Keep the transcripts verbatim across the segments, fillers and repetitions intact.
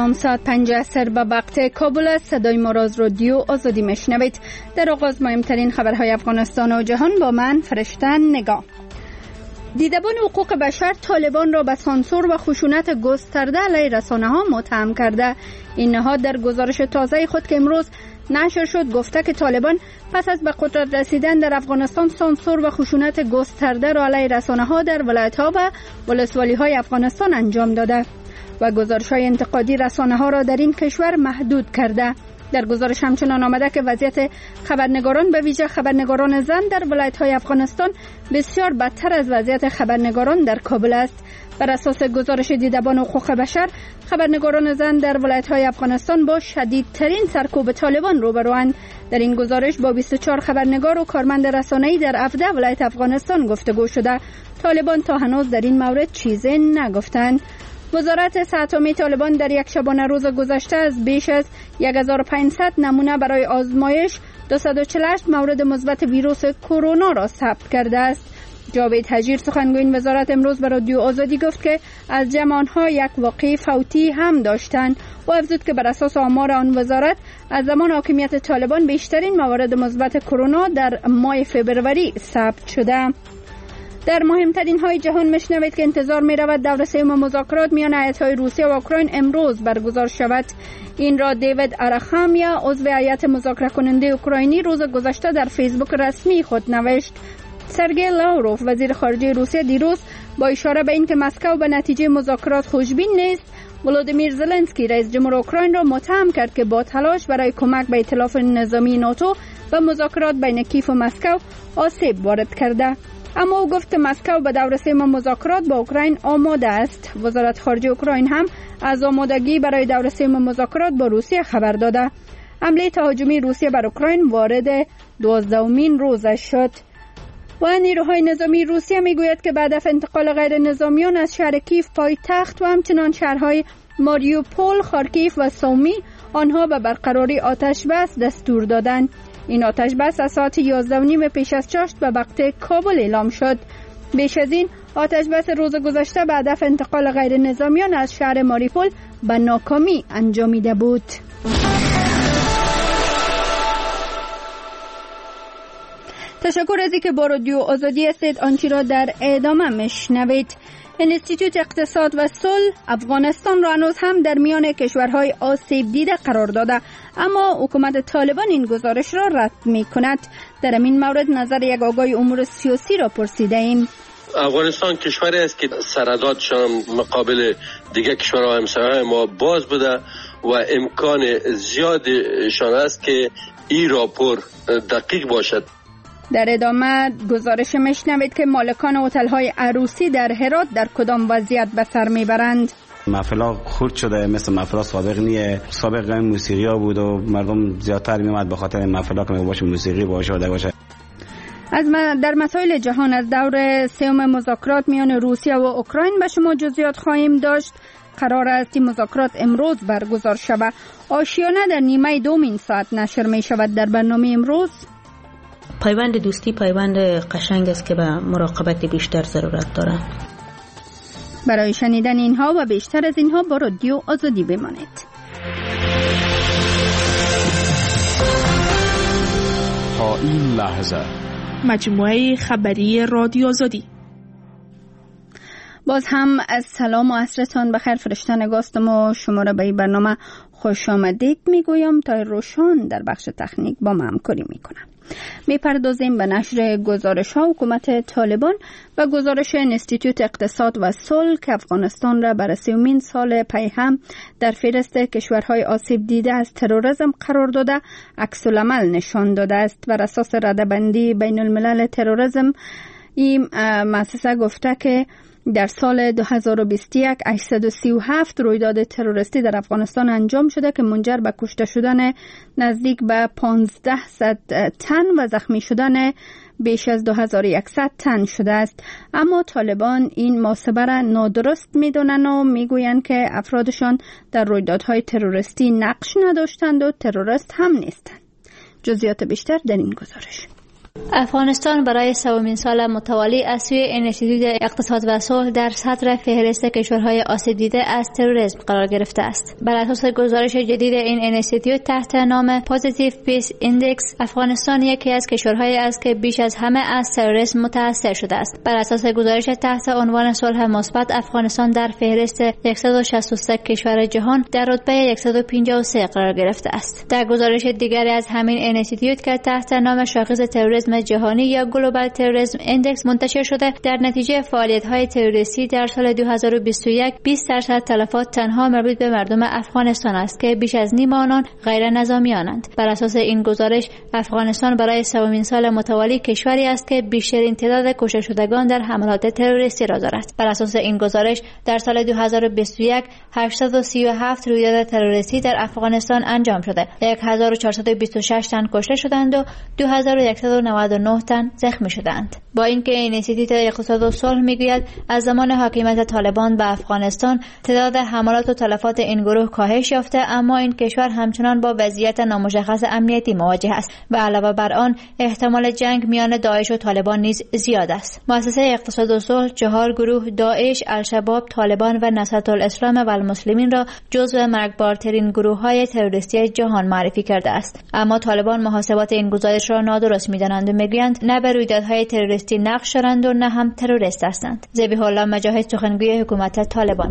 سلام، ساعت پنج عصر به وقت کابل است. صدای ما را از رادیو آزادی میشنوید. در آغاز مهمترین خبرهای افغانستان و جهان با من فرشته نگاه. دیدبان حقوق بشر طالبان را به سانسور و خشونت گسترده علیه رسانه‌ها متهم کرده. این نهاد در گزارش تازه خود که امروز نشر شد گفته که طالبان پس از به قدرت رسیدن در افغانستان سانسور و خشونت گسترده را علیه رسانه‌ها در ولایت‌ها و ولسوالی‌های افغانستان انجام داده و گزارش‌های انتقادی رسانه‌ها را در این کشور محدود کرده. در گزارش همچنان آمده که وضعیت خبرنگاران به ویژه خبرنگاران زن در ولایت‌های افغانستان بسیار بدتر از وضعیت خبرنگاران در کابل است. بر اساس گزارش دیدبان حقوق بشر، خبرنگاران زن در ولایت‌های افغانستان با شدیدترین سرکوب طالبان روبروند. در این گزارش با بیست و چهار خبرنگار و کارمند رسانه‌ای در هفده ولایت افغانستان گفتگو شده. طالبان تا هنوز در این مورد چیزی نگفتند. وزارت صحت عامه طالبان در یک شبانه روز گذشته از بیش از هزار و پانصد نمونه برای آزمایش دویست و چهل و هشت مورد مثبت ویروس کرونا را ثبت کرده است. جاوید حجیر سخنگوی این وزارت امروز به رادیو آزادی گفت که از جمع آنها یک واقعه فوتی هم داشتند و افزود که بر اساس آمار آن وزارت از زمان حاکمیت طالبان بیشترین موارد مثبت کرونا در ماه فبروری ثبت شده. در مهمترین های جهان میشنوید که انتظار می رود دور سوم مذاکرات میان ایالت‌های روسیه و اوکراین امروز برگزار شود. این را دیوید آراخامیا عضو هیئت مذاکره کننده اوکراینی روز گذشته در فیسبوک رسمی خود نوشت. سرگئی لاوروف وزیر خارجه روسیه دیروز با اشاره به اینکه مسکو به نتیجه مذاکرات خوشبین نیست، ولودیمیر زلنسکی رئیس جمهور اوکراین را متهم کرد که با تلاش برای کمک به ائتلاف نظامی ناتو و مذاکرات بین کیف و مسکو آسیب وارد کرده. اما او گفت که مسکو به دور سوم مذاکرات با اوکراین آماده است. وزارت خارجه اوکراین هم از آمادگی برای دور سوم مذاکرات با روسیه خبر داده. حمله تهاجمی روسیه بر اوکراین وارد دوازدهمین روزش شد. و نیروهای نظامی روسیه میگوید که بعد از انتقال غیر نظامیان از شهر کیف پایتخت و همچنان شهرهای ماریوپول، خارکیف و سومی آنها به برقراری آتش بس دستور دادند. این آتش بس از ساعت یازده و نیم پیش از چاشت به وقت کابل اعلام شد. بیش از این آتش بس روز گذشته به هدف انتقال غیر نظامیان از شهر ماریوپول به ناکامی انجامیده بود. تشکر از اینکه با رادیو آزادی هستید. آنچه را در ادامه میشنوید. انستیتوت اقتصاد و صلح افغانستان را هنوز هم در میان کشورهای آسیب دیده قرار داده، اما حکومت طالبان این گزارش را رد می کند. در این مورد نظر یک آگاه امور سیاسی را پرسیده ایم. افغانستان کشوری است که سرحداتشان مقابل دیگر کشورهای همسایه ما باز بوده و امکان زیادشان است که این راپور دقیق باشد. در ادامه گزارش میشنوید که مالکان هتل‌های عروسی در هرات در کدام وضعیت به سر میبرند. محفلا خرد شده، مثل محفلا سابق نیه. سابق موسیقی ها بود و مردم زیادتر میومد به خاطر محفلا که باشه موسیقی باشه و باشه. از در مسائل جهان از دور سوم مذاکرات میان روسیه و اوکراین به شما جزئیات خواهیم داشت. قرار است این مذاکرات امروز برگزار شود. آشیانه در نیمه دومین ساعت نشر می شود. در برنامه امروز پیوند دوستی پیوند قشنگ است که به مراقبت بیشتر ضرورت دارد. برای شنیدن اینها و بیشتر از اینها با رادیو آزادی بمانید. تا این لحظه مجموعه خبری رادیو آزادی. باز هم از سلام و عصرتان بخیر. فرشته نگاستم و شما را به این برنامه خوش آمدید میگویم. تا روشان در بخش تکنیک با ما همکاری میکنم. میپردازیم به نشر گزارش ها حکومت طالبان و گزارش انستیتوت اقتصاد و صلح که افغانستان را برای سومین سال پی هم در فهرست کشورهای آسیب دیده از تروریسم قرار داده عکس العمل نشان داده است. بر اساس رده‌بندی بین الملل تروریسم این مؤسسه گفته که در سال دو هزار و بیست و یک هشتصد و سی و هفت رویداد تروریستی در افغانستان انجام شده که منجر به کشته شدن نزدیک به پانزده تن و زخمی شدن بیش از دو هزار و صد تن شده است. اما طالبان این محاسبه را نادرست می‌دانند و میگویند که افرادشان در رویدادهای تروریستی نقش نداشتند و تروریست هم نیستند. جزئیات بیشتر در این گزارش. افغانستان برای سومین سال متوالی از سوی انستیتوت اقتصاد و صلح در صدر فهرست کشورهای آسیب دیده از تروریسم قرار گرفته است. بر اساس گزارش جدید این انستیتوت تحت نام پوزیتیو پیس ایندکس، افغانستان یکی از کشورهایی است که بیش از همه از تروریسم متاثر شده است. بر اساس گزارش تحت عنوان صلح مثبت، افغانستان در فهرست صد و شصت و سه کشور جهان در رتبه صد و پنجاه و سه قرار گرفته است. در گزارش دیگری از همین انستیتوت که تحت نام شاخص تروریسم جهانی یا گلوبال تروریسم ایندکس منتشر شده، در نتیجه فعالیت‌های تروریستی در سال دو هزار و بیست و یک بیست درصد تلفات تنها مربوط به مردم افغانستان است که بیش از نیم آنان غیر نظامیانند. بر اساس این گزارش، افغانستان برای سومین سال متوالی کشوری است که بیشترین تعداد کشته شدگان در حملات تروریستی را دارد. بر اساس این گزارش، در سال دو هزار و بیست و یک هشتصد و سی و هفت رویداد تروریستی در افغانستان انجام شده. هزار و چهارصد و بیست و شش تن کشته شدند و دو هزار و صد و نود و نه تن زخمی شدند. با اینکه این انستیتوت اقتصاد و صلح میگوید از زمان حاکمیت طالبان به افغانستان تعداد حملات و تلفات این گروه کاهش یافته، اما این کشور همچنان با وضعیت نامشخص امنیتی مواجه است و علاوه بر آن احتمال جنگ میان داعش و طالبان نیز زیاد است. مؤسسه اقتصاد و صلح چهار گروه داعش، الشباب، طالبان و نصرت الاسلام و المسلمین را جزو مرگبارترین گروه‌های تروریستی جهان معرفی کرده است. اما طالبان محاسبات این گزارش را نادرست می‌دانند و میگویند نه به رویدادهای تروریستی نقش دارند و نه هم تروریست هستند. ذبیح الله مجاهد، سخنگوی حکومت طالبان: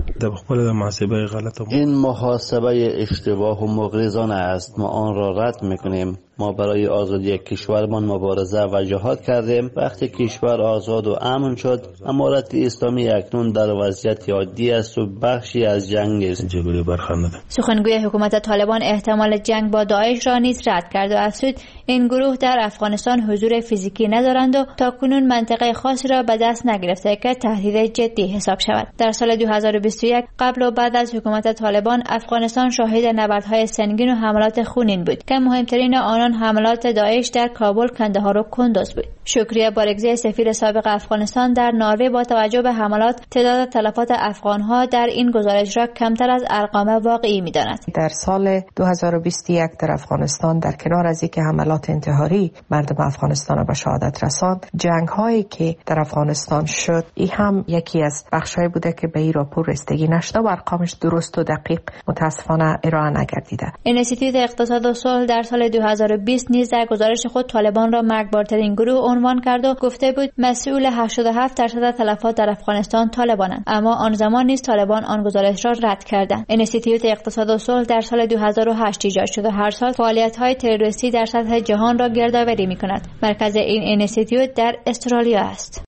این محاسبه اشتباه و مغرضانه است. ما آن را رد می‌کنیم. ما برای آزادی کشورمان مبارزه و جهاد کردیم. وقتی کشور آزاد و امن شد، امارت اسلامی اکنون در وضعیت عادی است و بخشی از جنگ است. سخنگوی حکومت طالبان احتمال جنگ با داعش را نیز رد کرد و افزود این گروه در افغانستان حضور فیزیکی ندارند و تاکنون منطقه خاصی را به دست نگرفته که تهدید جدی حساب شود. در سال دو هزار و بیست و یک قبل و بعد از حکومت طالبان، افغانستان شاهد نبردهای سنگین و حملات خونین بود که مهمترین آن حملات داعش در کابل، کندهار و کندوز بود. شکریه بارگزی، سفیر سابق افغانستان در نروژ، با توجه به حملات تعداد تلفات افغانها در این گزارش را کمتر از ارقام واقعی می‌داند. در سال دو هزار و بیست و یک در افغانستان، در کنار از اینکه حملات انتحاری مردم افغانستان را به شهادت رساند، جنگ‌هایی که در افغانستان شد، این هم یکی از بخش‌هایی بوده که به این راپور رسیدگی نشده و ارقامش درست و دقیق متاسفانه ارائه نگردیده. انستیتوت اقتصاد و صلح در سال دو هزار و بیست نیز در گزارش خود طالبان را مرگبارترین گروه عنوان کرد و گفته بود مسئول هشتاد و هفت درصد تلفات در افغانستان طالبانند، اما آن زمان نیز طالبان آن گزارش را رد کردند. انستیتوت اقتصاد و صلح در سال دو هزار و هشت ایجاد شد و هر سال فعالیت‌های تروریستی در سطح جهان را گردآوری می‌کند. مرکز این انستیتوت در استرالیا است.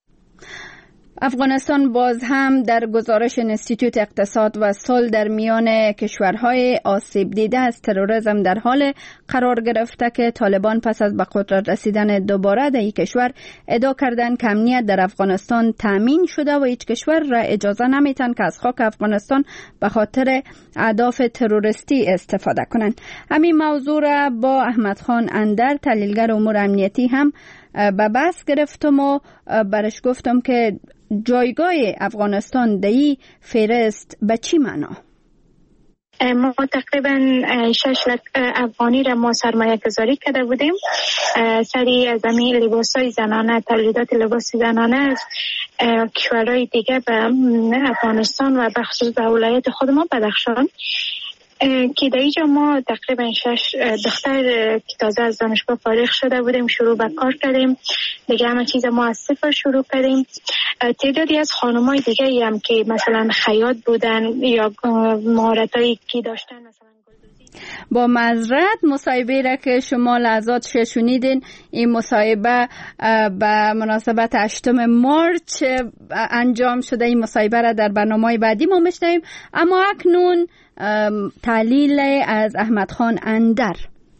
افغانستان باز هم در گزارش انستیتوت اقتصاد و صلح در میان کشورهای آسیب دیده از تروریسم در حال قرار گرفته که طالبان پس از به قدرت رسیدن دوباره در این کشور ادعا کردند که امنیت در افغانستان تامین شده و هیچ کشور را اجازه نمیتن که از خاک افغانستان به خاطر اهداف تروریستی استفاده کنند. همین موضوع را با احمد خان اندر، تحلیلگر امور امنیتی، هم به بحث گرفتم و برش گفتم که جایگاه افغانستان در این فهرست به چی معنا؟ ما تقریبا شش لک افغانی را ما سرمایه گذاری کرده بودیم سری از زمین لباسای زنانه، تولیدات لباس زنانه از کشورهای دیگه به افغانستان و بخصوص به ولایت خود ما بدخشان، که در اینجا ما تقریبا شش دختر که تازه از دانشگاه فارغ شده بودیم شروع به کار کردیم دیگه. همه چیز ما از صفر شروع کردیم. تعدادی از خانمای دیگه هم که مثلا خیاط بودن یا مهارتایی که داشتن، مثلا با معذرت مصاحبه را که شما لحظات شنیدین، این مصاحبه به مناسبت هشتم مارچ انجام شده. این مصاحبه را در برنامه بعدی ما میشنویم، اما اکنون تحلیل از احمد خان اندر.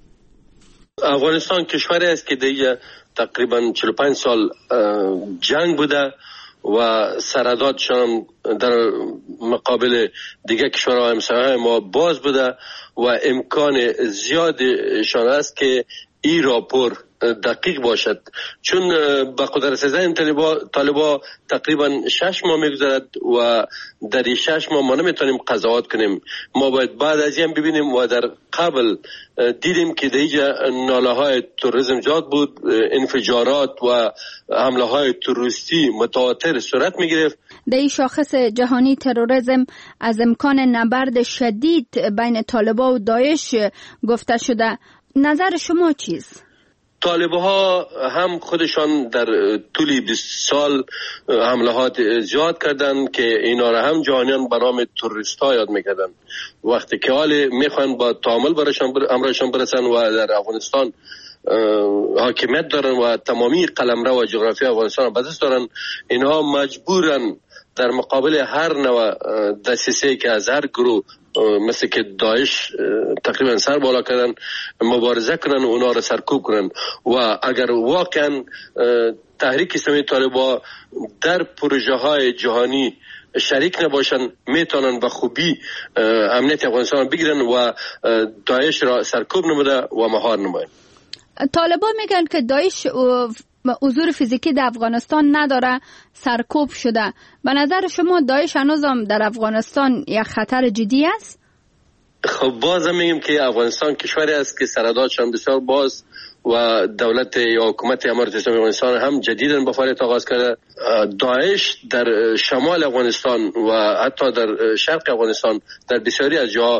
افغانستان کشوری است که دیگه تقریبا چهل و پنج سال جنگ بوده و سردادشان در مقابل دیگه کشورهای همسایه ما باز بوده و امکان زیادشان است که این راپور دقیق باشد، چون با قدرت رسیدن طالبا تقریبا شش ماه میگذرد و در این شش ماه ما نمیتونیم قضاوت کنیم. ما باید بعد از این ببینیم و در قبل دیدیم که در اینجا ناله های تروریسم زیاد بود، انفجارات و حمله های تروریستی متواتر صورت میگرفت. در این شاخص جهانی تروریسم از امکان نبرد شدید بین طالبا و داعش گفته شده. نظر شما چیست؟ طالبها هم خودشان در طول بیست سال حملات زیاد کردند که اینا را هم جهانیان به نام تروریست ها یاد میکردن. وقتی که حال میخوان با تعامل برایشان امرشان برسن و در افغانستان حاکمیت دارن و تمامی قلمرو و جغرافی افغانستان به دست دارن، اینها مجبورن در مقابل هر نوع دسیسه که از هر گروه مثل که داعش تقریبا سر بالا کردن مبارزه کنن و اونا را سرکوب کنن. و اگر واقعا تحریک اسلامی طالبان در پروژه های جهانی شریک نباشن، میتونن به خوبی امنیت افغانستان بگیرن و داعش را سرکوب نموده و مهار نماین. طالبان میگن که داعش حضور فیزیکی در افغانستان نداره، سرکوب شده. به نظر شما داعش هنوزم در افغانستان یک خطر جدی است؟ خب باز میگیم که افغانستان کشوری است که سرحداتشان بسیار باز و دولت یا حکومت امارت اسلامی افغانستان هم جدیداً با فعالیت آغاز کرده. داعش در شمال افغانستان و حتی در شرق افغانستان در بسیاری از جاها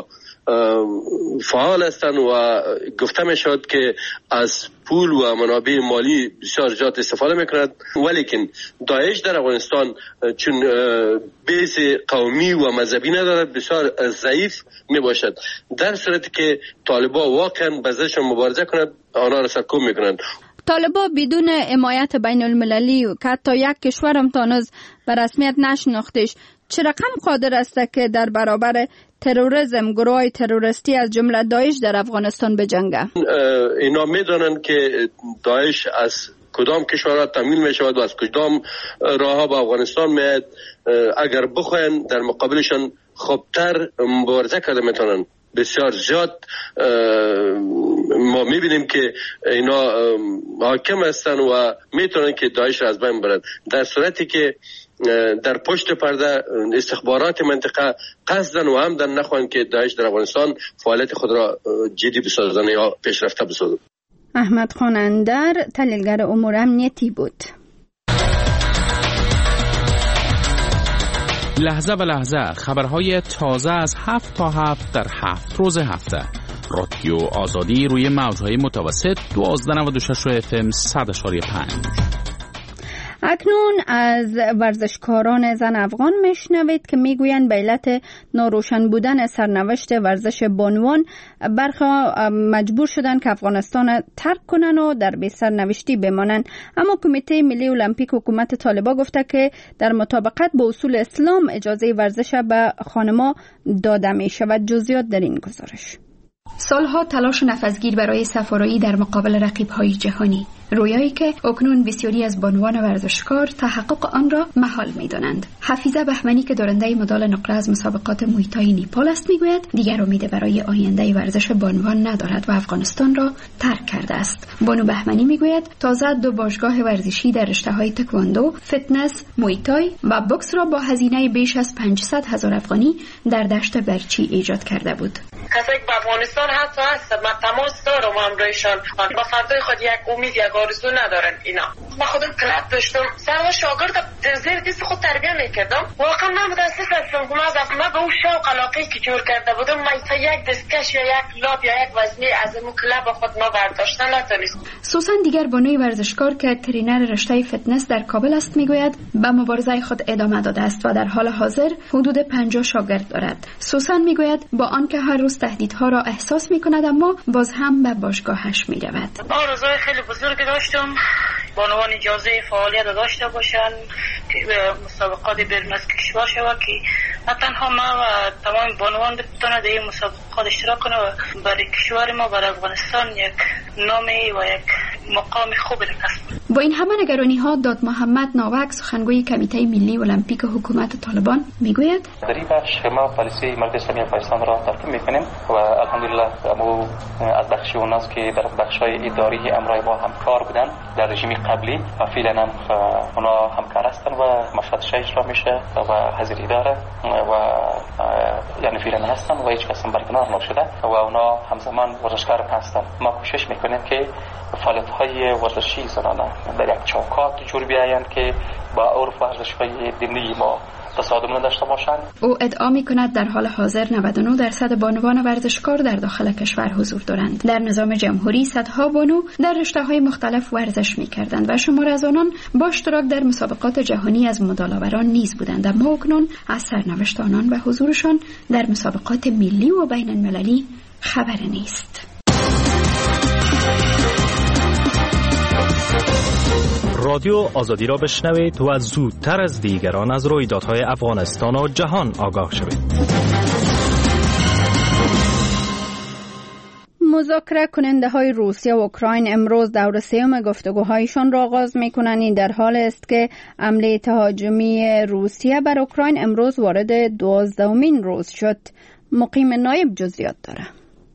فعال هستند و گفته می شود که از پول و منابع مالی بسیار زیاد استفاده میکند. ولیکن داعش در افغانستان چون بیس قومی و مذهبی ندارد بسیار ضعیف می باشد. در صورتی که طالبان واقعا بزرگشان مبارزه کند آنها را سرکوب میکنند. طالبان بدون حمایت بین المللی و که حتی یک کشور هم تانوز به رسمیت نشناختش، چه رقم قادر است که در برابر تروریسم گروه تروریستی از جمله داعش در افغانستان بجنگه؟ اینا میدونن که داعش از کدام کشورها تامین می شود و از کدام راه ها به افغانستان میاد. اگر بخواین در مقابلشان خوبتر مبارزه کرده میتونن. بسیار زیاد ما میبینیم که اینا حاکم هستن و میتونن که داعش را از بین برن، در صورتی که در پشت پرده استخبارات منطقه قصدن و عمدن نخواهند که داعش در افغانستان فعالیت خود را جدی بسازن یا پیشرفته بسازن. احمد خان اندر، تحلیلگر امور امنیتی بود. لحظه به لحظه خبرهای تازه از هفت تا هفت در هفت روز هفته. رادیو آزادی روی موجهای متوسط دوازده و نود و شش اف ام صد اشاری پنج. اکنون از ورزشکاران زن افغان میشنوید که میگویند به علت ناروشن بودن سرنوشت ورزش بانوان برخی مجبور شدن که افغانستان ترک کنن و در بی سرنوشتی بمانند. اما کمیته ملی المپیک حکومت طالبان گفته که در مطابقت با اصول اسلام اجازه ورزش به خانما داده می شود. جزئیات در این گزارش. سالها تلاش نفسگیر برای سفارایی در مقابل رقیب‌های جهانی، رویایی که اکنون بسیاری از بانوان ورزشکار تحقق آن را محال می‌دانند. حفیظه بهمنی که دارنده مدال نقره از مسابقات مویتای نیپال است میگوید دیگر امید برای آینده ورزش بانوان ندارد و افغانستان را ترک کرده است. بانو بهمنی میگوید تازه دو باشگاه ورزشی در رشته‌های تکواندو، فتنس، مویتای و بوکس را با هزینه بیش از پانصد هزار افغانی در دشت برچی ایجاد کرده بود. کسایی که به افغانستان حتی هست من تماس دارم همراهشان، با فردای خود یک امید یک آرزو ندارن. اینا من خودم کلاب داشتم، سر شاگرد زیر دست خود تربیت میکردم، واقعا من متاسف هستم که من به اون شوق علاقه‌ای که جور کرده بودم من تا یک دستکش یا یک لاب یا یک وزنه از اون کلاب خود ما برداشتن نتونستم. سوسن دیگر بانوی ورزشکار که ترینر رشته فتنس در کابل است میگوید به مبارزه خود ادامه داده است و در حال حاضر حدود پنجاه شاگرد دارد. سوسن میگوید با آنکه هر روز تهدیدها را احساس میکند اما باز هم به باشگاهش میرود. آرزوی خیلی بزرگی داشتم بانوان اجازه فعالیت داشته باشند که مسابقات بیرون از کشور شود که نه تنها ما و تمام بانوان بتونن در این مسابقات اشتراک کنند و برای کشور ما برای افغانستان یک نامی و یک مقام خوب کسب با این همه نگرانی ها داد محمد ناوک سخنگوی کمیته ملی المپیک حکومت طالبان میگوید در این بخش ما پالیسی ملت اسلامی افغانستان را ترتیب میکنیم و الحمدلله ما از بخش اوناست که در بخش‌های اداری امرای با همکار بودن در رژیم قبلی و فعلا هم اونا همکار هستن و مشهد اجرا میشه و حاضری داره و یعنی فعلا هستن و هیچ کس برکنار نشده و اونا همزمان ورزشکار هستن. ما کوشش میکنیم که فعالیت‌های ورزشی زنانه در یک چوکات جور بیایند که با عرف ورزش‌های دینی ما تصادم نداشته باشند. او ادعا می‌کند در حال حاضر نود و نه درصد بانوان ورزشکار در داخل کشور حضور دارند. در نظام جمهوری صدها بانو در رشته‌های مختلف ورزش می‌کردند و شمار از آنان با اشتراک در مسابقات جهانی از مدال‌آوران نیز بودند، اما اکنون از سرنوشت آنان و حضورشان در مسابقات ملی و بین‌المللی خبری نیست. رادیو آزادی را بشنوید و زودتر از دیگران از رویدادهای افغانستان و جهان آگاه شوید. مذاکره کننده های روسیه و اوکراین امروز دور سوم گفتگوهایشان را آغاز می‌کنند. این در حال است که حمله تهاجمی روسیه بر اوکراین امروز وارد دوازدهمین روز شد. مقیم نایب جزئیات دارد.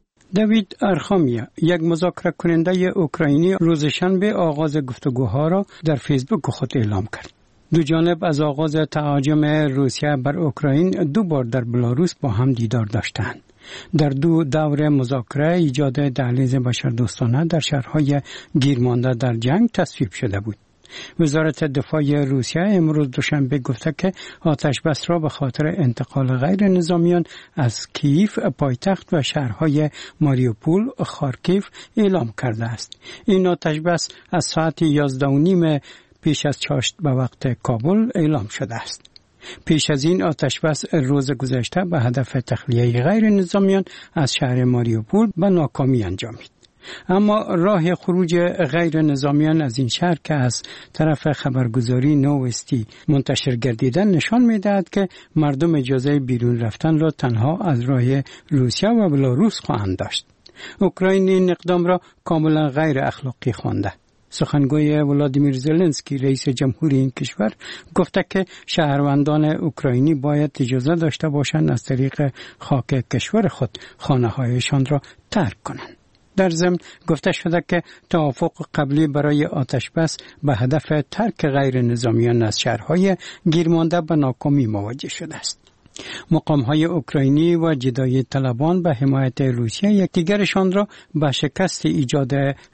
دیوید ارخامیا، یک مذاکره کننده اوکراینی، روز شنبه آغاز گفتگوها را در فیسبوک خود اعلام کرد. دو جانب از آغاز تهاجم روسیه بر اوکراین دو بار در بلاروس با هم دیدار داشتند. در دو دور مذاکره ایجاد دهلیز بشردوستانه در شهرهای گیرمانده در جنگ تصویب شده بود. وزارت دفاع روسیه امروز دوشنبه گفته که آتش بس را به خاطر انتقال غیر نظامیان از کیف پایتخت و شهرهای ماریوپول و خارکیف اعلام کرده است. این آتش بس از ساعت یازده و نیم پیش از چاشت به وقت کابل اعلام شده است. پیش از این آتش بس روز گذشته به هدف تخلیه غیر نظامیان از شهر ماریوپول به ناکامی انجامید. اما راه خروج غیر نظامیان از این شهر که از طرف خبرگزاری نووستی منتشر گردیده نشان می‌دهد که مردم اجازه بیرون رفتن را تنها از راه روسیه و بلاروس خواهند داشت. اوکراین این اقدام را کاملا غیر اخلاقی خوانده. سخنگوی ولادیمیر زلنسکی رئیس جمهوری این کشور گفته که شهروندان اوکراینی باید اجازه داشته باشند از طریق خاک کشور خود خانه‌هایشان را ترک کنند. در ضمن گفته شده که توافق قبلی برای آتش بس به هدف ترک غیر نظامیان از شهرهای گیرمانده به ناکامی مواجه شده است. مقام‌های اوکراینی و جدایی طلبان به حمایت روسیه یکدیگرشان را به شکست ایجاد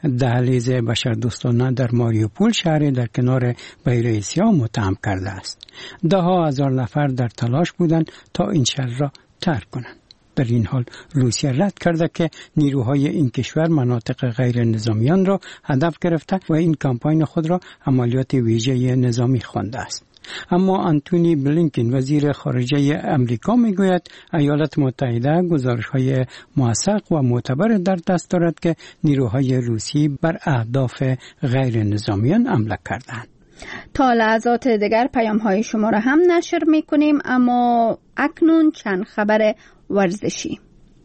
دهلیز بشردوستانه در ماریوپول، شهری در کنار بحر اسیا، متهم کرده است. ده ها هزار نفر در تلاش بودند تا این شهر را ترک کنند. در این حال روسیه رد کرده که نیروهای این کشور مناطق غیر نظامیان را هدف گرفته و این کمپاین خود را عملیات ویژه نظامی خوانده است. اما آنتونی بلینکن وزیر خارجه امریکا میگوید ایالات متحده گزارش‌های موثق و معتبر در دست دارد که نیروهای روسی بر اهداف غیر نظامیان حمله کردند. تا لحظات دیگر پیام‌های شما را هم نشر می‌کنیم، اما اکنون چند خبر ورزشی.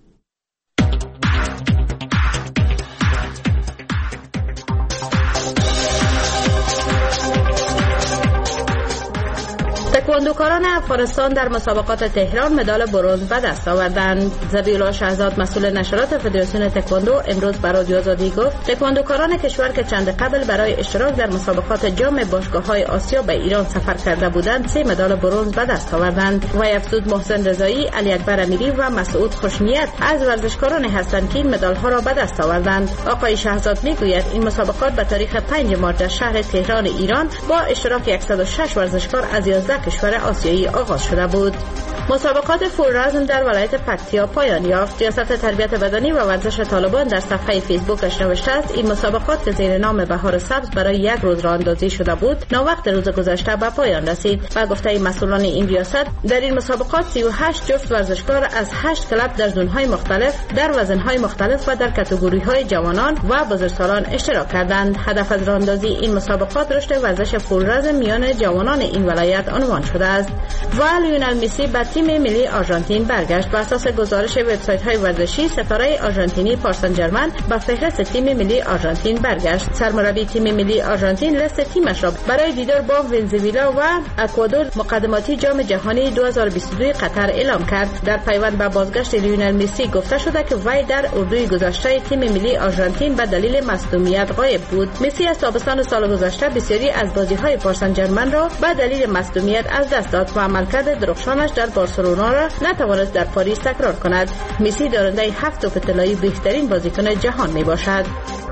تکواندوکاران افغانستان در مسابقات تهران مدال برنز به دست آوردند. ذبیح‌الله شهزاد مسئول نشرات فدراسیون تکواندو امروز به رادیو آزادی گفت تکواندوکاران کشور که چند قبل برای اشتراک در مسابقات جام باشگاه‌های آسیا به ایران سفر کرده بودند سه مدال برنز به دست آوردند. و افزود محسن رضایی، علی اکبر امیری و مسعود خوشنیت از ورزشکاران هستند که این مدال‌ها را به دست آوردند. آقای شهزاد میگوید این مسابقات به تاریخ پنج مارس در شهر تهران ایران با اشتراک صد و شش ورزشکار از یازده کشور آسیایی آغاز شده بود. مسابقات فول رزم در ولایت پکتیا پایان یافت. ریاست تربیت بدنی و ورزش طالبان در صفحه فیسبوکش نوشته است این مسابقات که زیر نام بهار سبز برای یک روز راه اندازی شده بود ناوقت روز گذشته به پایان رسید. و گفته مسئولان این ریاست در این مسابقات سی و هشت جفت ورزشکار از هشت کلب در زون‌های مختلف در وزن‌های مختلف و در کاتگوری‌های جوانان و بزرگسالان اشتراک کردند. هدف از راه اندازی این مسابقات رشد ورزش فول رزم میان جوانان این ولایت عنوان شده شده است. و لیونل مسی به تیم ملی آرژانتین برگشت. بر اساس گزارش وبسایت‌های ورزشی، ستاره آرژانتینی پاریس سن ژرمن به فهرست تیم ملی آرژانتین برگشت. سرمربی تیم ملی آرژانتین لیست تیمش را برای دیدار با ونزوئلا و اکوادور مقدماتی جام جهانی دو هزار و بیست و دو قطر اعلام کرد. در پیوند به بازگشت لیونل مسی گفته شده که وی در اردوی گذشته تیم ملی آرژانتین به دلیل مصدومیت غایب بود. مسی از تابستان سال گذشته بسیاری از بازی‌های پاریس سن ژرمن را به دلیل مصدومیت از دست داد و عملکرد درخشانش در بارسلونا را نتوانست در پاریس تکرار کند. مسی دارنده هفت توپ طلایی بهترین بازیکن جهان می باشد.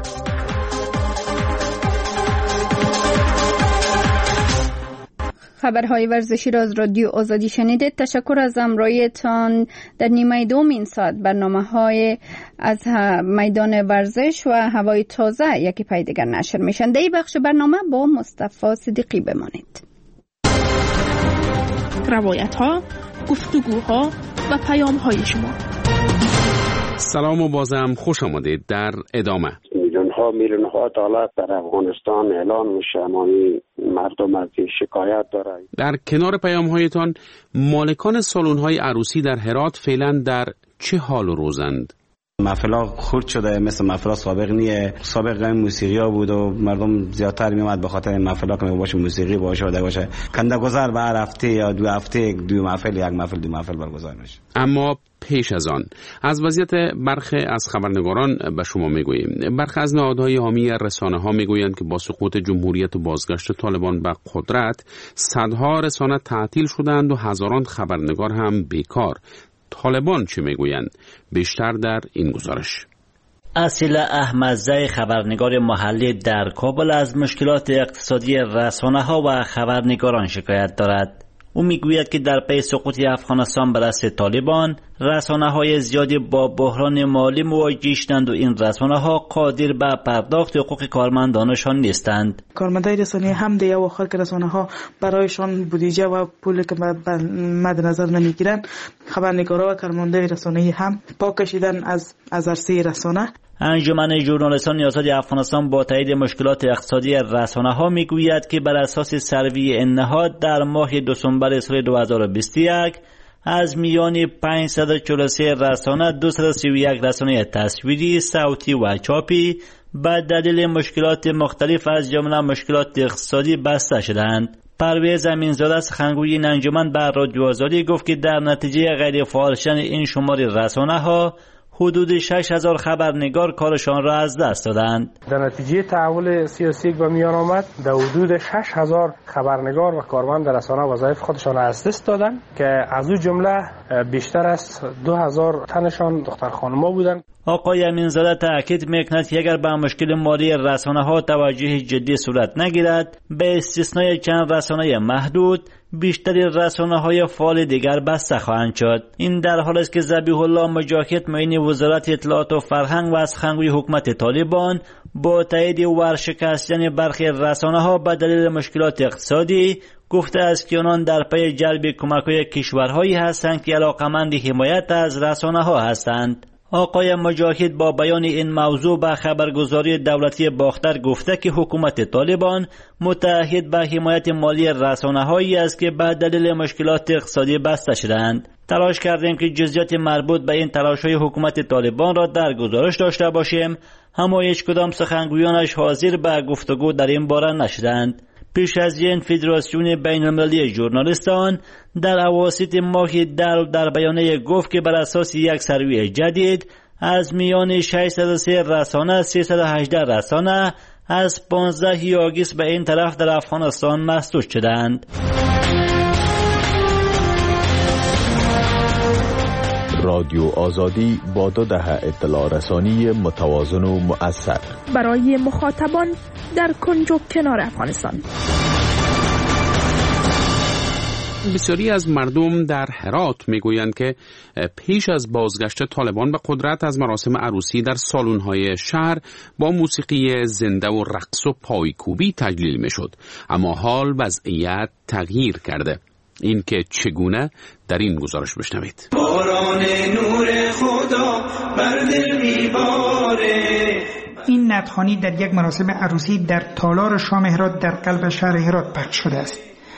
خبرهای ورزشی را از رادیو آزادی شنیدید. تشکر از همراهیتان در نیمه دوم این ساعت. برنامه‌های از میدان ورزش و هوای تازه یکی پای دیگر نشر میشن. در این بخش برنامه با مصطفی صدیقی بمانید. روایت‌ها، گفتگوها و پیام‌های شما. سلام و بازم خوش آمدید. در ادامه میلیون ها میلیون ها دلار در افغانستان اعلان میشه، اما مردم از این شکایت داره. در کنار پیام‌هایتان، مالکان سالن‌های عروسی در هرات فعلا در چه حال و روزند؟ محفلا خرد شده، مثل محفلا سابق نیه. سابق موسیقی ها بود و مردم زیادتر میومد به خاطر محفلا که باشه موسیقی باشه و ده باشه. کنده گذر به هر هفته یا دو هفته دو محفل یک محفل دو محفل برگزار میشه. اما پیش از آن از وضعیت برخی از خبرنگاران به شما میگوییم. برخی از نهادهای حامی رسانه ها میگویند که با سقوط جمهوریت و بازگشت طالبان به قدرت صدها رسانه تعطیل شدند و هزاران خبرنگار هم بیکار. طالبان چی میگویند؟ بیشتر در این گزارش. اصیل احمدزی خبرنگار محلی در کابل از مشکلات اقتصادی رسانه ها و خبرنگاران شکایت دارد. او میگوید که در پی سقوط افغانستان به دست طالبان رسانه های زیادی با بحران مالی مواجه شدند و این رسانه ها قادر به پرداخت حقوق کارمندانشان نیستند. کارمندای رسانه هم دیگه آخر که رسانه ها برایشان بودجه و پولی که مد نظر نمیگیرن، خبرنگارا و کارمندای رسانه هم پا کشیدن از از عرصه رسانه. انجمن ژورنالیستان آزاد افغانستان با تایید مشکلات اقتصادی رسانه ها میگوید که بر اساس سروی این نهاد در ماه دسامبر سال دو هزار و بیست و یک از میان پانصد و چهل و سه رسانه دویست و سی و یک رسانه تصویری، صوتی و چاپی به دلیل مشکلات مختلف از جمله مشکلات اقتصادی بسته شدند. پرویز امینزاده سخنگوی این انجمن بر رادیو آزادی گفت که در نتیجه غیر فعال شدن این شمار رسانه ها حدود شش هزار خبرنگار کارشان را از دست دادند. در نتیجه تحول سیاسی به میان آمد در حدود شش هزار خبرنگار و کارمند رسانه وظایف خودشان را از دست دادند که از او جمله بیشتر از دو هزار تنشان دختر خانم‌ها بودند. آقای امینزاده تاکید میکند که اگر به مشکل مالی رسانه ها توجه جدی صورت نگیرد، به استثنای چند رسانه محدود، بیشتری رسانه های فعال دیگر بسته خواهند شد. این در حالی است که ذبیح الله مجاهد معین وزارت اطلاعات و فرهنگ و سخنگوی حکومت طالبان با تایید ورشکستن برخی رسانه ها به دلیل مشکلات اقتصادی گفته است که آنان در پی جلب کمک‌های کشورهایی هستند که علاقمند حمایت از رسانه ها هستند. آقای مجاهد با بیان این موضوع به خبرگزاری دولتی باختر گفته که حکومت طالبان متعهد به حمایت مالی رسانه‌هایی است که به دلیل مشکلات اقتصادی بسته شدند. تلاش کردیم که جزئیات مربوط به این تلاش‌های حکومت طالبان را در گزارش داشته باشیم، اما هیچ کدام سخنگویانش حاضر به گفتگو در این باره نشدند. پیش از این فدراسیون بین‌المللی ژورنالیستان در اواسط ماه در در بیانیه گفت که بر اساس یک سروی جدید از میان ششصد و سه رسانه سیصد و هجده رسانه از پانزده آگوست به این طرف در افغانستان مسدود شدند. رادیو آزادی با دو دهه اطلاع رسانی متوازن و مؤثر برای مخاطبان در کنج و کنار افغانستان. بسیاری از مردم در هرات میگویند که پیش از بازگشت طالبان به قدرت از مراسم عروسی در سالن‌های شهر با موسیقی زنده و رقص و پایکوبی تجلیل میشد، اما حال وضعیت تغییر کرده. این که چگونه در این گزارش بشنوید. باران نور خدا بر دل میباره. این نطخوانی در یک مراسم عروسی در تالار شام هرات در قلب شهر هرات پخش شده است.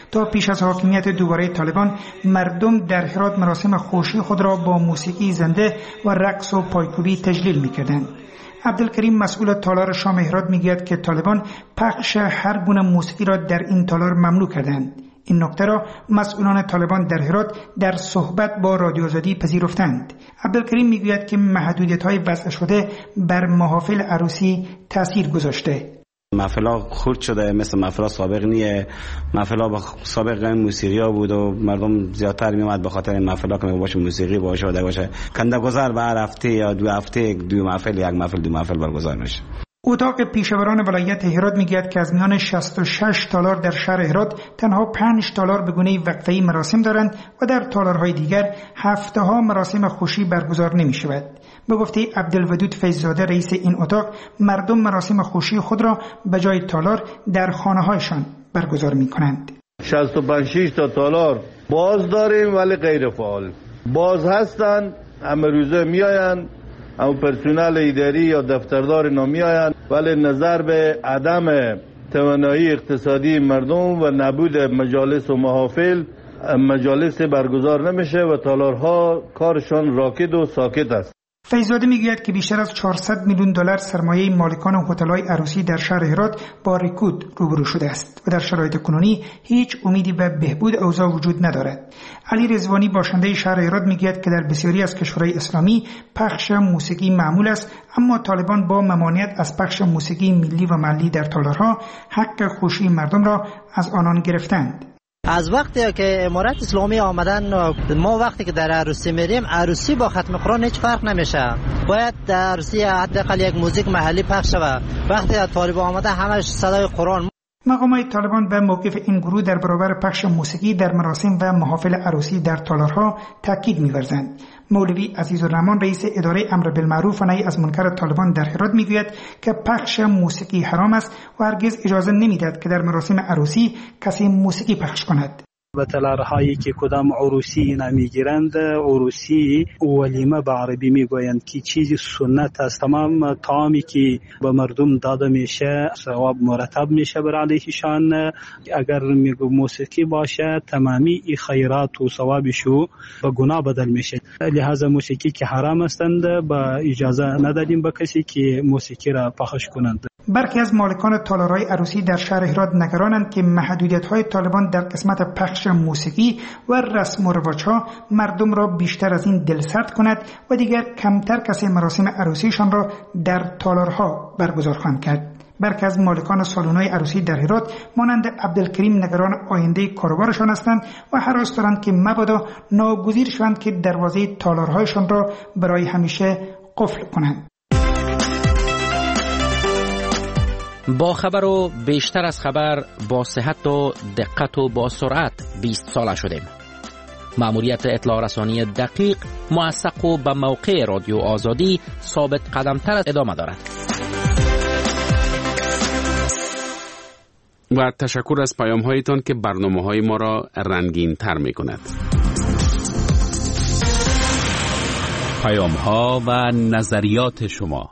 تا پیش از حاکمیت دوباره طالبان مردم در هرات مراسم خوشی خود را با موسیقی زنده و رقص و پایکوبی تجلیل می‌کردند. عبدالکریم مسئول تالار شام هرات میگوید که طالبان پخش هر گونه موسیقی را در این تالار ممنوع کردند. این نکته را مسئولان طالبان در هرات در صحبت با رادیو آزادی پذیرفتند. عبدالکریم میگوید که محدودیت‌های وضع شده بر محافل عروسی تاثیر گذاشته. محفلا خرد شده، مثل محفلا سابق نیه. محفلا با سابق موسیقی ها بود و مردم زیادتر میومد به خاطر این محفلا که باشه موسیقی باشه و باشه کنده گذار به هر هفته یا دو هفته دو محفل یک محفل دو محفل برگزار میشه. اتاق پیشوران ولایت هرات میگوید که از میان شصت و شش تالار در شهر هرات تنها پنج تالار به گونه وقفه‌ای مراسم دارند و در تالارهای دیگر هفته‌ها مراسم خوشی برگزار نمی‌شود. به گفته عبدالودود فیض‌زاده رئیس این اتاق، مردم مراسم خوشی خود را به جای تالار در خانه‌هایشان برگزار می‌کنند. شصت و پنج تا تالار باز داریم ولی غیر فعال. باز هستند، همه روزه میآیند، اما پرسنل اداری یا دفتردار نمیآیند، ولی نظر به عدم توانایی اقتصادی مردم و نبود مجالس و محافل مجالس برگزار نمیشه و تالارها کارشان راکد و ساکت است. فیض‌زاده میگوید که بیشتر از چهارصد میلیون دلار سرمایه مالکان هتل‌های عروسی در شهر هرات با رکود روبرو شده است و در شرایط کنونی هیچ امیدی به بهبود اوضاع وجود ندارد. علی رضوانی باشنده شهر هرات میگوید که در بسیاری از کشورهای اسلامی پخش موسیقی معمول است، اما طالبان با ممانعت از پخش موسیقی ملی و محلی در تالارها حق خوشی مردم را از آنان گرفتند. از وقتی که امارت اسلامی آمدن، ما وقتی که در عروسی میریم، عروسی با ختم قرآن هیچ فرق نمیشه. باید در عروسی حداقل یک موزیک محلی پخش شود. وقتی از طالبان آمده همش صدای قرآن. مقامات طالبان به موقف این گروه در برابر پخش موسیقی در مراسم و محافل عروسی در تالارها تاکید می‌ورزند. مولوی عزیزالرحمن رئیس اداره امر بالمعروف و نهی از منکر طالبان در هرات میگوید که پخش موسیقی حرام است و هرگز اجازه نمیدهد که در مراسم عروسی کسی موسیقی پخش کند. به تالارهایی که کدام عروسی نمیگیرند، عروسی ولیمه به عربی میگویند که چیزی سنت است. تمام طعامی که به مردم داده میشه ثواب مرتب میشه بر علیهشان. اگر موسیقی باشه تمامی ای خیرات و ثوابشو به گناه بدل میشه. لہذا موسیقی که حرام هستند با اجازه ندادیم به کسی که موسیقی را پخش کنند. برخی از مالکان تالارهای عروسی در شهر هرات نگرانند که محدودیت‌های طالبان در قسمت پخش موسیقی و رسم و رواج‌ها مردم را بیشتر از این دلسرد کند و دیگر کمتر کسی مراسم عروسیشان را در تالارها برگزار خواهند کرد. برخی از مالکان سالن‌های عروسی در هرات مانند عبدالکریم نگران آینده کاروبارشان هستند و هراس دارند که مبادا ناگزیر شوند که دروازه تالارهایشان را برای همیشه قفل کنند. با خبر و بیشتر از خبر، با صحت و دقت و با سرعت بیست ساله شدیم. مأموریت اطلاع رسانی دقیق، موثق و به موقع رادیو آزادی ثابت قدمتر از ادامه دارد. و تشکر از پیام هایتان که برنامه های ما را رنگین تر می کند. پیام ها و نظریات شما.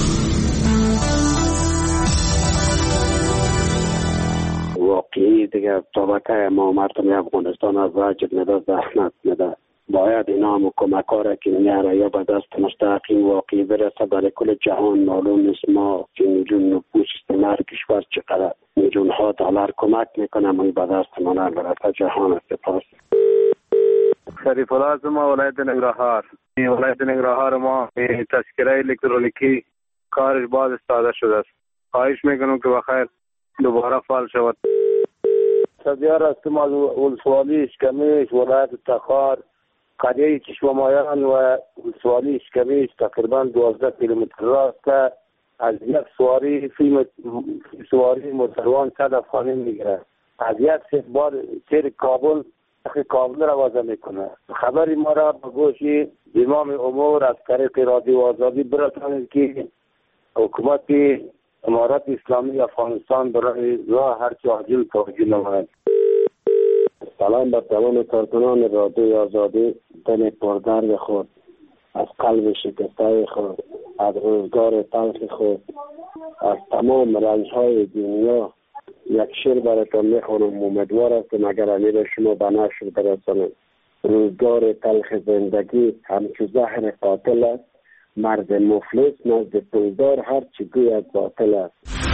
واقعی دیگه طبقه ما مردم افغانستان از واجب نده، زحمت نده، باید اینا هم کمک‌ها را که میاره یا به دست مستقیم واقعی برسه. برای کل جهان معلوم نیست ما که میلیون نفوس استعمار کشور چقدر میلیون ها دلار کمک میکنه، من به دست ما نرسه. جهان سپاس. شریف الله از ما ولایت ننگرهار. ولایت ننگرهار ما تذکره الکترونیکی کارش باز استفاده شده است. خواهش میکنم که بخیر دوباره فعال شود. سبیار است ما ولسوالی اشکمیش ولایت تخار قریه چشمامایان و ولسوالی اشکمیش تقریبا دوازده کیلومتر راست از یک سواری فیلم سواری موتروان صد افغانی میگیره. از یک سه بار سیر کابل اخی کابل را وضع میکنه. خبری ما را به گوشی امام امور از طریق رادیو آزادی برسانید که حکومت امارت اسلامی افغانستان برای راه هرچی عاجل توجه نماید. سلام بر تمام کارکنان رادیو آزادی. دل پردرد خود، از قلب شکسته خود، از روزگار تلخ خود، از تمام رنج‌های دنیا یک شعر براتان میخوانم. امیدوار هستم اگر امیر شما به نشر برسانید. روزگار تلخ زندگی همچو زهر قاتل است، مرد مفلس نزد پولدار هر چی گوید باطل است.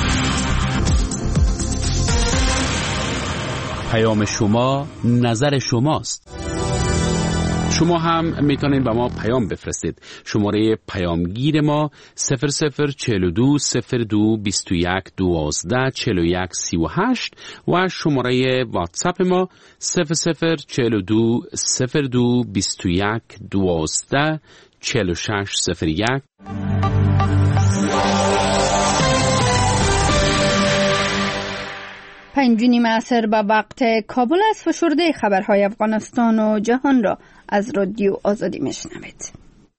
پیام شما نظر شماست. شما هم میتونید به ما پیام بفرستید. شماره پیامگیر ما صفر صفر چهل و دو صفر دو بیست و یک دوازده چهل و یک سی و هشت و شماره واتساپ ما صفر صفر چهل و دو صفر دو بیست و یک دوازده چهل و شش صفر یک. پنج نیم عصر به وقت کابل است. فشرده خبرهای افغانستان و جهان را از رادیو آزادی میشنوید.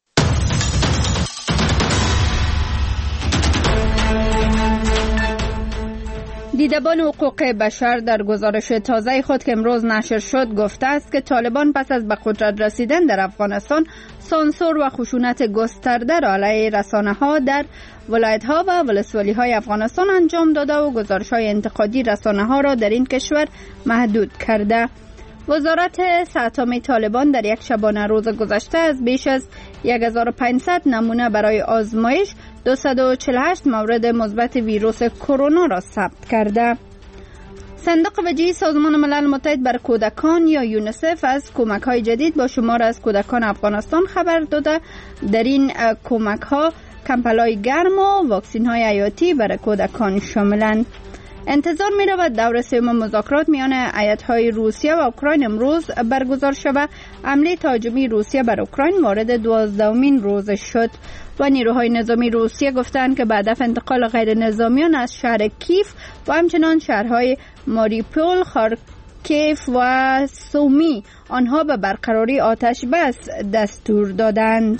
دیدبان حقوق بشر در گزارش تازه خود که امروز نشر شد گفته است که طالبان پس از به قدرت رسیدن در افغانستان سانسور و خشونت گسترده را علیه رسانه‌ها در ولایت‌ها و ولسوالی‌های افغانستان انجام داده و گزارش‌های انتقادی رسانه‌ها را در این کشور محدود کرده. وزارت ساتمی طالبان در یک شبانه روز گذشته از بیش از هزار و پانصد نمونه برای آزمایش دویست و چهل و هشت مورد مثبت ویروس کرونا را ثبت کرده. صندوق وجهی سازمان ملل متحد بر کودکان یا یونیسف از کمک‌های جدید با شمار از کودکان افغانستان خبر داده. در این کمک‌ها کمپلای گرم و واکسین‌های حیاتی برای کودکان شاملند. انتظار می رود دور سوم مذاکرات میان ایالت‌های روسیه و اوکراین امروز برگزار شود. حمله تهاجمی روسیه بر اوکراین وارد دوازدهمین روز شد و نیروهای نظامی روسیه گفتند که به هدف انتقال غیر نظامیان از شهر کیف و همچنان شهرهای ماریپول، خارکیف و سومی آنها به برقراری آتش بس دستور دادند.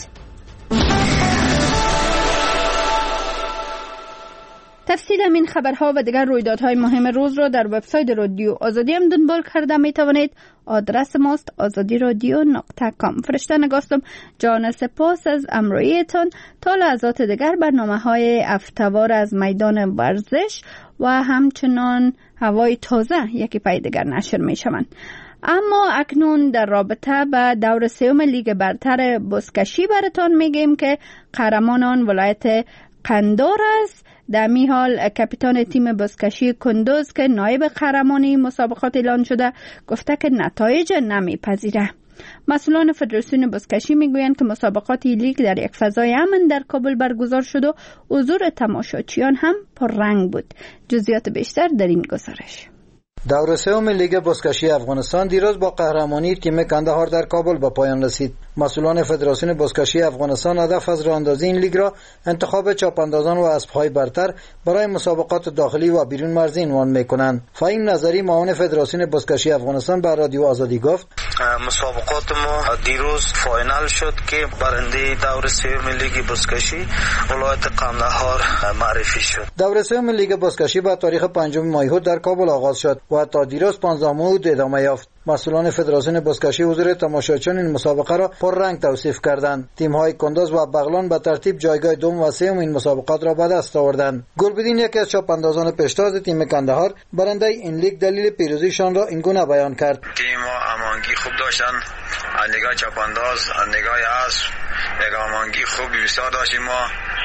تفصیل این خبرها و دیگر رویدادهای مهم روز را در وبسایت رادیو آزادی هم دنبال کرده می توانید. آدرس ماست آزادی رادیو نقطه کام. فرشته نگاستم. جان سپاس از امرویتان. تا لحظات دیگر برنامه های افتوار از میدان ورزش و همچنان هوای تازه یکی پای دیگر نشر می شوند. اما اکنون در رابطه با دور سوم لیگ برتر بزکشی براتان میگیم که قهرمانان ولایت قندار است. در می حال کاپیتان تیم بزکشی کندوز که نایب قهرمانی مسابقات اعلان شده گفته که نتایج نمیپذیره. مسئولان فدراسیون بزکشی میگویند که مسابقات لیگ در یک فضای امن در کابل برگزار شد و حضور تماشاچیان هم پررنگ بود. جزئیات بیشتر در این گزارش. دور سوم لیگ بزکشی افغانستان دیروز با قهرمانی تیم کندهار در کابل به پایان رسید. مسئولان فدراسیون بزکشی افغانستان هدف از راهاندازی این لیگ را انتخاب چاپاندازان و اسب‌های برتر برای مسابقات داخلی و بیرون مرزی عنوان می‌کنند. فهیم نظری معاون فدراسیون بزکشی افغانستان به رادیو آزادی گفت: مسابقات ما دیروز فاینال شد که برنده دور سوم لیگ بزکشی ولایت قندهار معرفی شد. دور سوم لیگ بزکشی با تاریخ پنجم مایهود در کابل آغاز شد و تا دیروز پانزده مایهود ادامه یافت. مسئولان فدراسیون بزکشی حضور تماشاچیان این مسابقه را پررنگ توصیف کردند. تیم‌های کندوز و بغلان به ترتیب جایگاه دوم و سوم این مسابقات را به دست آوردند. گلبدین یکی از چاپاندازان پیشتاز تیم کندهار برنده این لیگ دلیل پیروزیشان را این گونه بیان کرد: تیم امانگی خوب داشتن، نگاه چاپانداز، نگاه اسب، یک امانگی خوب بسیار داشتیم. ما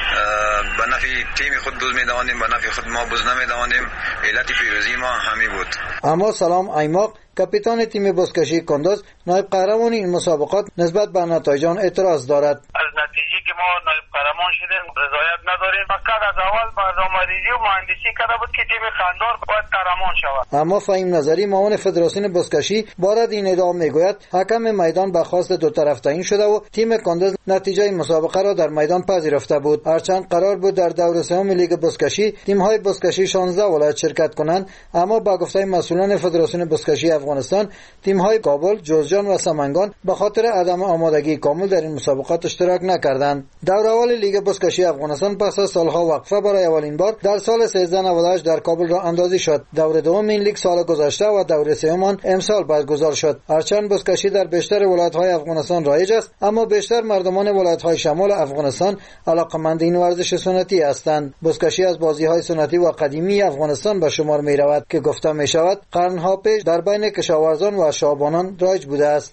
به نفع تیم خود بوز می‌دوانیم، به نفع خود ما بوز نمی‌دوانیم. علت پیروزی ما همین بود. اما سلام ایماق کاپیتان تیم بزکشی کندوز نایب قهرمان این مسابقات نسبت به نتایج آن اعتراض دارد. از نتیجه که ما نایب قهرمان شدیم رضایت نداریم. فقط از اول برنامه‌ریزی و مهندسی کرده بود که تیم قندار باید قهرمان شود. اما فهیم نظری معاون فدراسیون بزکشی بارد این ادعا میگوید حکم میدان به خواست دو طرف تعیین شده و تیم کندوز نتیجه مسابقه را در میدان پذیرفته بود. هرچند قرار بود در دور سوم لیگ بزکشی تیم‌های بزکشی شانزده ولایت شرکت کنند، اما با گفته مسئولان فدراسیون بزکشی افغانستان تیم‌های کابل، جوزجان و سمنگان به خاطر عدم آمادگی کامل در این مسابقات اشتراک نکردند. دوره‌اول لیگ بزکشی افغانستان پس از سالها وقفه برای اولین بار در سال سیزده نود و هشت در کابل راه اندازی شد. دوره دوم این لیگ سال گذشته و دوره سوم آن امسال برگزار شد. هرچند بزکشی در بیشتر ولایت‌های افغانستان رایج است، اما بیشتر مردمان ولایت‌های شمال افغانستان علاقه‌مند این ورزش سنتی هستند. بزکشی از بازی‌های سنتی و قدیمی افغانستان به شمار می‌رود که گفته می‌شود قرن‌ها پیش در بین کشاورزان و شعبانان رایج بوده است.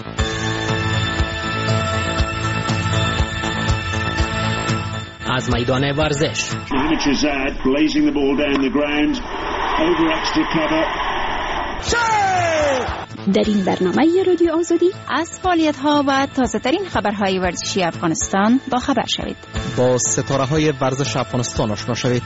از میدان ورزش در این برنامه رادیو آزادی از فعالیت‌ها و تازه‌ترین خبرهای ورزشی افغانستان با خبر شوید. با ستاره‌های ورزش افغانستان آشنا شوید.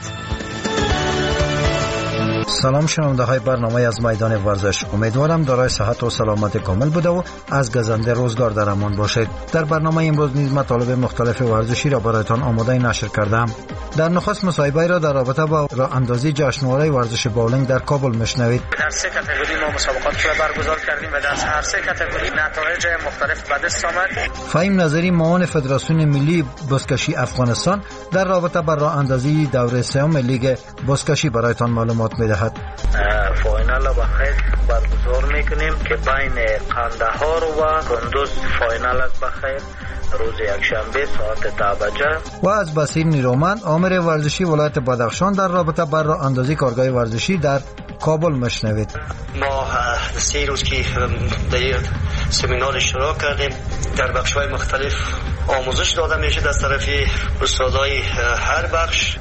سلام شنونده های برنامه از میدان ورزش. امیدوارم دارای صحت و سلامت کامل بوده و از گزنده روزگار در امان باشید. در برنامه امروز نیز مطالب مختلف ورزشی را برایتان آماده نشر کردم. در نخست مصاحبه را در رابطه با راه اندازی جشنواره ورزش باولینگ در کابل میشنوید. در سه کاتگوری ما مسابقات را برگزار کردیم و در هر سه کاتگوری نتایج مختلف به دست آمد. فهیم نظری معاون فدراسیون ملی بزکشی افغانستان در رابطه با راه اندازی دوره سوم لیگ بزکشی برایتان معلومات می‌دهد. فاینال را بخیر برگزار میکنیم که بین قندهار و کندوز فاینال است بخیر روز یکشنبه ساعت ده بجه. و از بصیر نیرومند آمر ورزشی ولایت بدخشان در رابطه با راه اندازی کارگاه ورزشی در کابل میشنوید. ما سه روز که در سمینار اشتراک کردیم در بخش‌های مختلف آموزش داده میشه از طرف استادای هر بخش.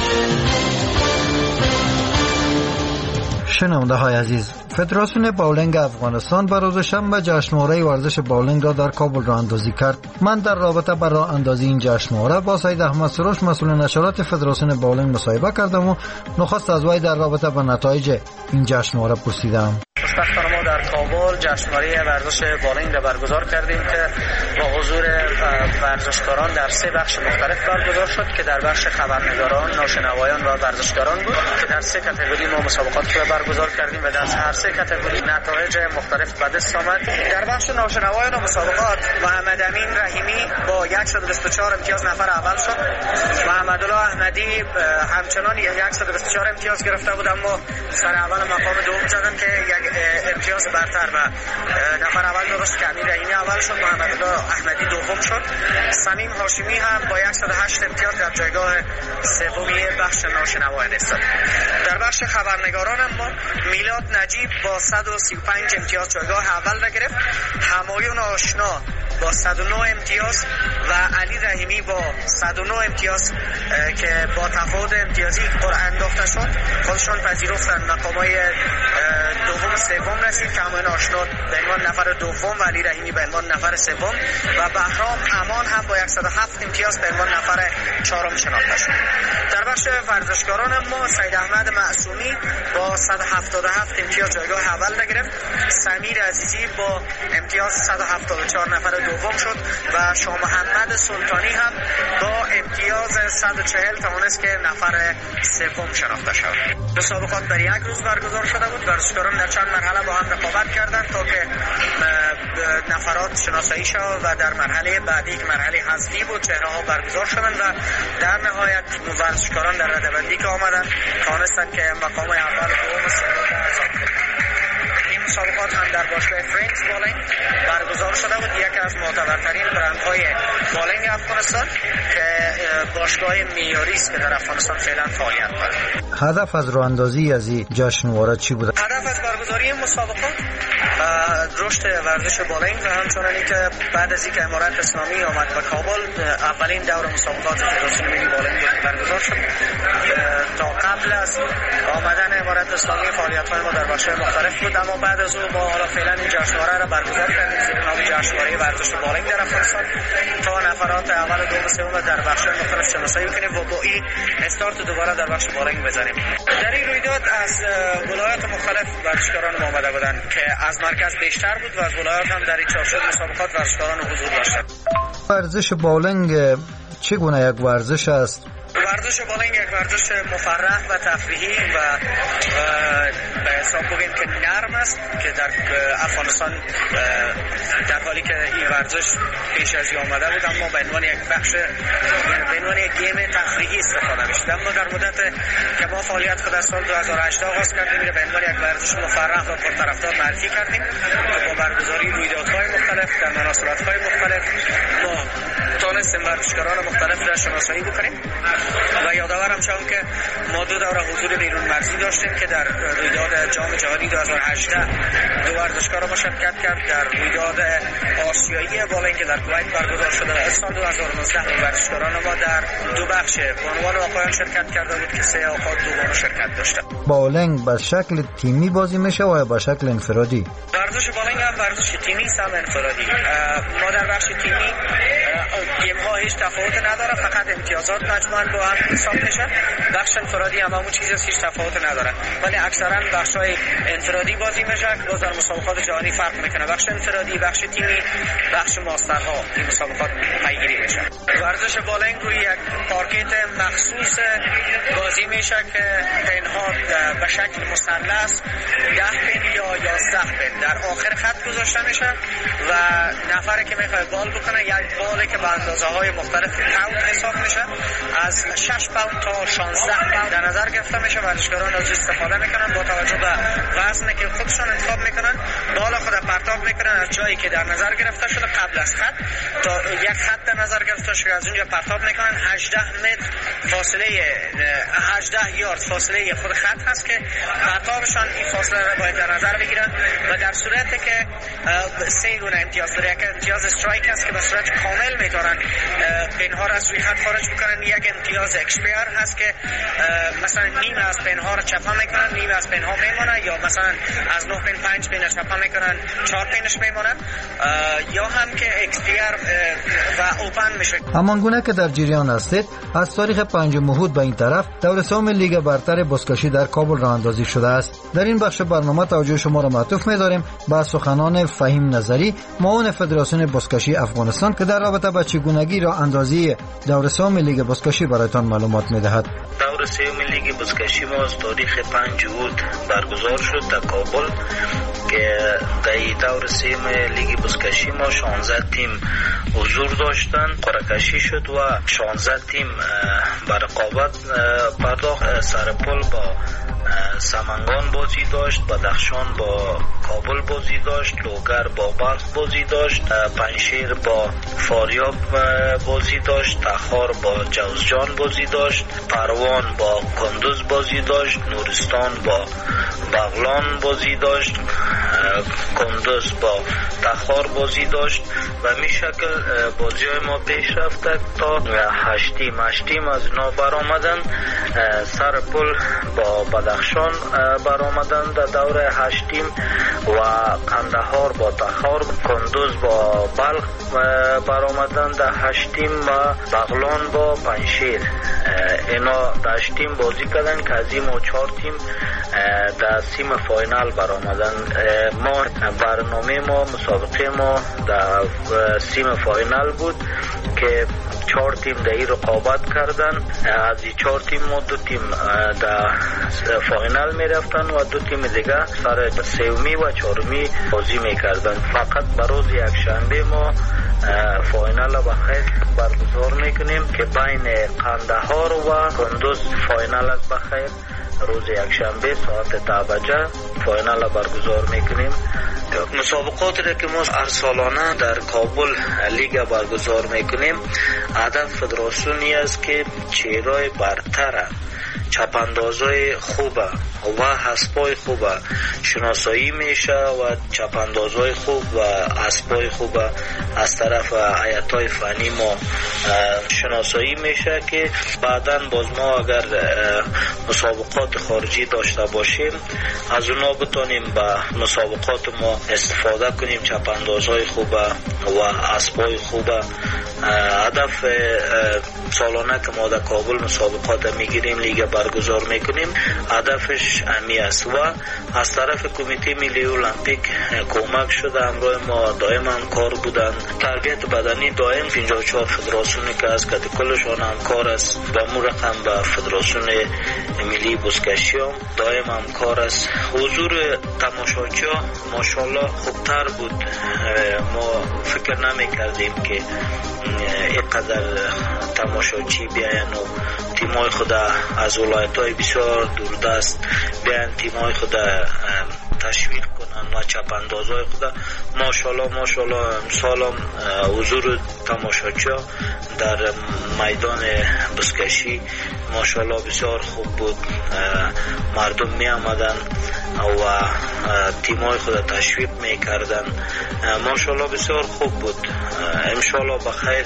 شنونده های عزیز، فدراسیون باولینگ افغانستان به روز شنبه جشنواره ورزش باولینگ را در کابل راه اندازی کرد. من در رابطه با راه اندازی این جشنواره با سید احمد سروش مسئول نشرات فدراسیون باولینگ مصاحبه کردم و نخست از وی در رابطه با نتایج این جشنواره پرسیدم. خوشبختانه ما در کابل جشنواره ورزش باولینگ را برگزار کردیم که با حضور ورزشکاران در سه بخش مختلف برگزار شد که در بخش خبرنگاران، ناشنوایان و ورزشکاران بود که در سه کاتگوری ما مسابقات را برگزار کردیم و در هر سه کاتگوری نتایج مختلف به دست آمد. در بخش ناشنوایان و مسابقات محمد امین رحیمی با صد و بیست و چهار امتیاز نفر اول شد. محمد الله احمدی همچنان صد و بیست و چهار امتیاز گرفته بود، اما سر اول مقام دوم زدن که یک امتیاز برتر و نفر اول درست که امین رحیمی اول شد، محمد الله احمدی دوم شد. سمیم هاشمی هم با صد و هشت امتیاز در جایگاه سومی بخش ناشنوایان ایستاد. در بخش خبرنگاران هم ما میلاد نجیب با صد و سی و پنج امتیاز جایگاه اول را گرفت. همایون آشنا با صد و نه امتیاز و علی رحیمی با صد و نه امتیاز که با تفاوت امتیازی قرعه انداخته شد خودشان پذیرفتن مقامای دوم سوم رسید که همایون آشنا به عنوان نفر دوم و علی رحیمی به عنوان نفر سوم و بهرام امان هم با صد و هفت امتیاز به عنوان نفر چهارم شناخته شد. در بخش ورزشکاران ما سید احمد معصومی با صد و هفتاد و هفت امتیاز جایگاه اول را گرفت. سمیر عزیزی با امتیاز صد و هفتاد و چهار نفر دوم شد و شاه محمد سلطانی هم با امتیاز صد و چهل توانست که نفر سوم شناخته شد. مسابقات در یک روز برگزار شده بود. ورزشکاران در چند مرحله با هم رقابت کردند تا که نفرات شناسایی شد و در مرحله بعدی که مرحله حذفی بود چهره ها برگزار شدند و در نهایت ورزشکاران در رده‌بندی که آمدند توانستند که مقام اول و دوم و سوم را این مسابقات هم در باشگاه فرانکس بالینگ برگزار شده بود، یکی از معتبرترین برندهای بالینگ افغانستان که باشگاه معیاری است که در افغانستان فعلا فعالیت دارد. هدف از راه اندازی از این جشنواره چی بود؟ هدف از برگزاری مسابقات رشد ورزش بالینگ و همچنانی که بعد از اینکه امارت اسلامی آمد به کابل اولین دور مسابقات فدراسیون ملی بالینگ برگزار شد. تا قبل از آمدن امارت اسلامی فعالیت‌های ما در بخش‌های مختلف بود، اما بعد از اون ما حالا فعلا این جشنواره را برگزار کردیم زیر نام جشنواره ورزش بالینگ در افغانستان تا نفرات اول و دوم سوم در بخش‌های مختلف شناسایی کنیم و با این استارت دوباره در بخش بالینگ بزنیم. در این رویداد از ولایات مختلف ورزشکاران ما آمده بودند که از مرکز بیشتر بود و از ولایات هم در این چارچوب مسابقات ورزشکاران حضور داشتند. ورزش بالینگ چگونه یک ورزش است؟ ورزش بالنگ یک ورزش مفرح و تفریحی و به حساب بگیم که نرم است که در افغانستان در حالی که این ورزش پیش از این آمده بود اما به عنوان یک بخش به عنوان یک گیم تفریحی استفاده می‌شد. اما در مدت که ما فعالیت خود از سال دو هزار و هشت آغاز کردیم به عنوان یک ورزش مفرح و پرطرفدار معرفی کردیم که با برگزاری رویدادهای مختلف در مناسبت‌های مختلف ما تونستیم ورزشکاران مختلف را شناسایی بکنیم و یادآورم شوم که ما دو دوره حضور بیرون مرزی داشتیم که در رویداد جام جهانی دو هزار و هجده دو ورزشکار مشارکت کرد، در رویداد آسیایی بالنگ که در کویت برگزار شده و سال دو هزار و نوزده ورزشکاران ما در دو بخش بانوان و آقایان شرکت کرده بود که سه آقا دو بانو شرکت داشته. بالنگ به شکل تیمی بازی میشه و به شکل انفرادی؟ ورزش بالنگ هم ورزش تیمی است هم انفرادی. ما در بخش تیمی گیم ها هیچ تفاوت نداره، فقط امتیازات مجموعاً با هم حساب میشه. بخش انفرادی هم همون چیز هیچ تفاوت نداره، ولی اکثرا بخش های انفرادی بازی میشه. باز در مسابقات جهانی فرق میکنه، بخش انفرادی، بخش تیمی، بخش ماسترها این مسابقات پیگیری میشه. ورزش بالنگ روی یک پارکت مخصوص بازی میشه که پنها به شکل مثلث ده پن یا یازده پن در آخر خط گذاشته میشه و نفری که میخواد بال بکنه یک بالی که به اندازه های مختلف پوند حساب میشه از شش پوند تا شانزده پوند در نظر گرفته میشه. ورزشکاران از استفاده میکنن با توجه به وزنی که خودشون انتخاب میکنن، بال خود پرتاب میکنن از جایی که در نظر گرفته شده قبل از خط تا یک خط در نظر گرفته شده، از اونجا پرتاب میکنن. هجده متر فاصله هجده یارد فاصله خود خط هست که پرتابشان این فاصله را باید در نظر بگیرن و در صورتی که سه گونه امتیاز داره. یک امتیاز استرایک هست که به صورت کامل میتونن پنها را از روی خط خارج بکنن. یک امتیاز اکسپیر هست که مثلا نیم از پنها را چپا میکنن، نیم از پنها میمونه، یا مثلا از نه پن پنج پن چپا میکنن چهار پنش میمونه، یا هم که اکسپیر و اوپن میشه. همان گونه که در جریان هستید از تاریخ پنجم مهود به این طرف دور سوم لیگ برتر بزکشی در کابل راه اندازی شده است. در این بخش برنامه توجه شما را معطوف می‌داریم به سخنان فهیم نظری، معاون فدراسیون بزکشی افغانستان که در رابطه با چگونگی راه اندازی دور سوم لیگ بزکشی برایتان معلومات می‌دهد. دور سوم لیگ بزکشی ما از تاریخ پنج مهود برگزار شد در کابل که در دور سوم لیگ بزکشی ما شانزده تیم حضور داشتن، قرعه‌کشی شد و شانزده تیم به رقابت پرداخت. سرپل با سمنگان بازی داشت، بدخشان با کابل بازی داشت، لوگر با بلخ بازی داشت، پنجشیر با فاریاب بازی داشت، تخار با جوزجان بازی داشت، پروان با کندوز بازی داشت، نورستان با بغلان بازی داشت، کندوز با تخار بازی داشت و می شکل بازی های ما پیش رفته تا هشتیم هشتیم از اینا برآمدن. سرپل با بدخشان برآمدن در دور هشتیم و قندهار با تخار، کندوز با بلخ برآمدن در هشتیم و بغلان با پنجشیر. اینا در هشتیم بازی کردن که از این چهار تیم در سیم فاینال برآمدن. ما برنامه ما مسابقه ما در سیم فاینال بود که چهار تیم در این رقابت کردن. از این چهار تیم ما دو تیم در فاینال می رفتن و دو تیم دیگه سر سومی و چهارمی بازی می کردن. فقط بروز یک شنبه ما فاینال را بخیر برگزار می کنیم که بین قندهار و کندوز فاینال است بخیر. روز یک شنبه ساعت ده بجه فاینال را برگزار میکنیم. مسابقاتی را که ما هر سالانه در کابل لیگ برگزار میکنیم، هدف فدراسیونی است که چهرهای برتر، چپاندازای خوبه و اسبای خوبه شناسایی میشه و چپاندازای خوب و اسبای خوبه از طرف هیئت‌های فنی ما شناسایی میشه که بعداً باز ما اگر مسابقات خارجی داشته باشیم از اونا بتونیم به مسابقات ما استفاده کنیم. چپاندازای خوبه و اسبای خوبه. هدف سالانه که ما در کابل مسابقات میگیریم، لیگ برگزار میکنیم، هدفش امی است و از طرف کمیته ملی المپیک کمک شده. همراه ما دائم همکار بودن. تربیت بدنی دائم پنجاه و چهار فدراسیونی که از کد کلشان همکار است و مو رقم به فدراسیون ملی بزکشی هم دائم همکار است. حضور تماشاچی ها ماشاءالله خوبتر بود. ما فکر نمی کردیم که اینقدر تماشاچی بیاین و تیمای خود از ولایت های بسیار دوردست بیاین تیمای خود تشویق کنن و چپاندازهای خود. ماشاءالله ماشاءالله امسال هم حضور تماشاچی در میدان بزکشی ماشاءالله بسیار خوب بود. مردم می آمدن و تیمای خود تشویق می کردن. ماشاءالله بسیار خوب بود. انشالله بخیر،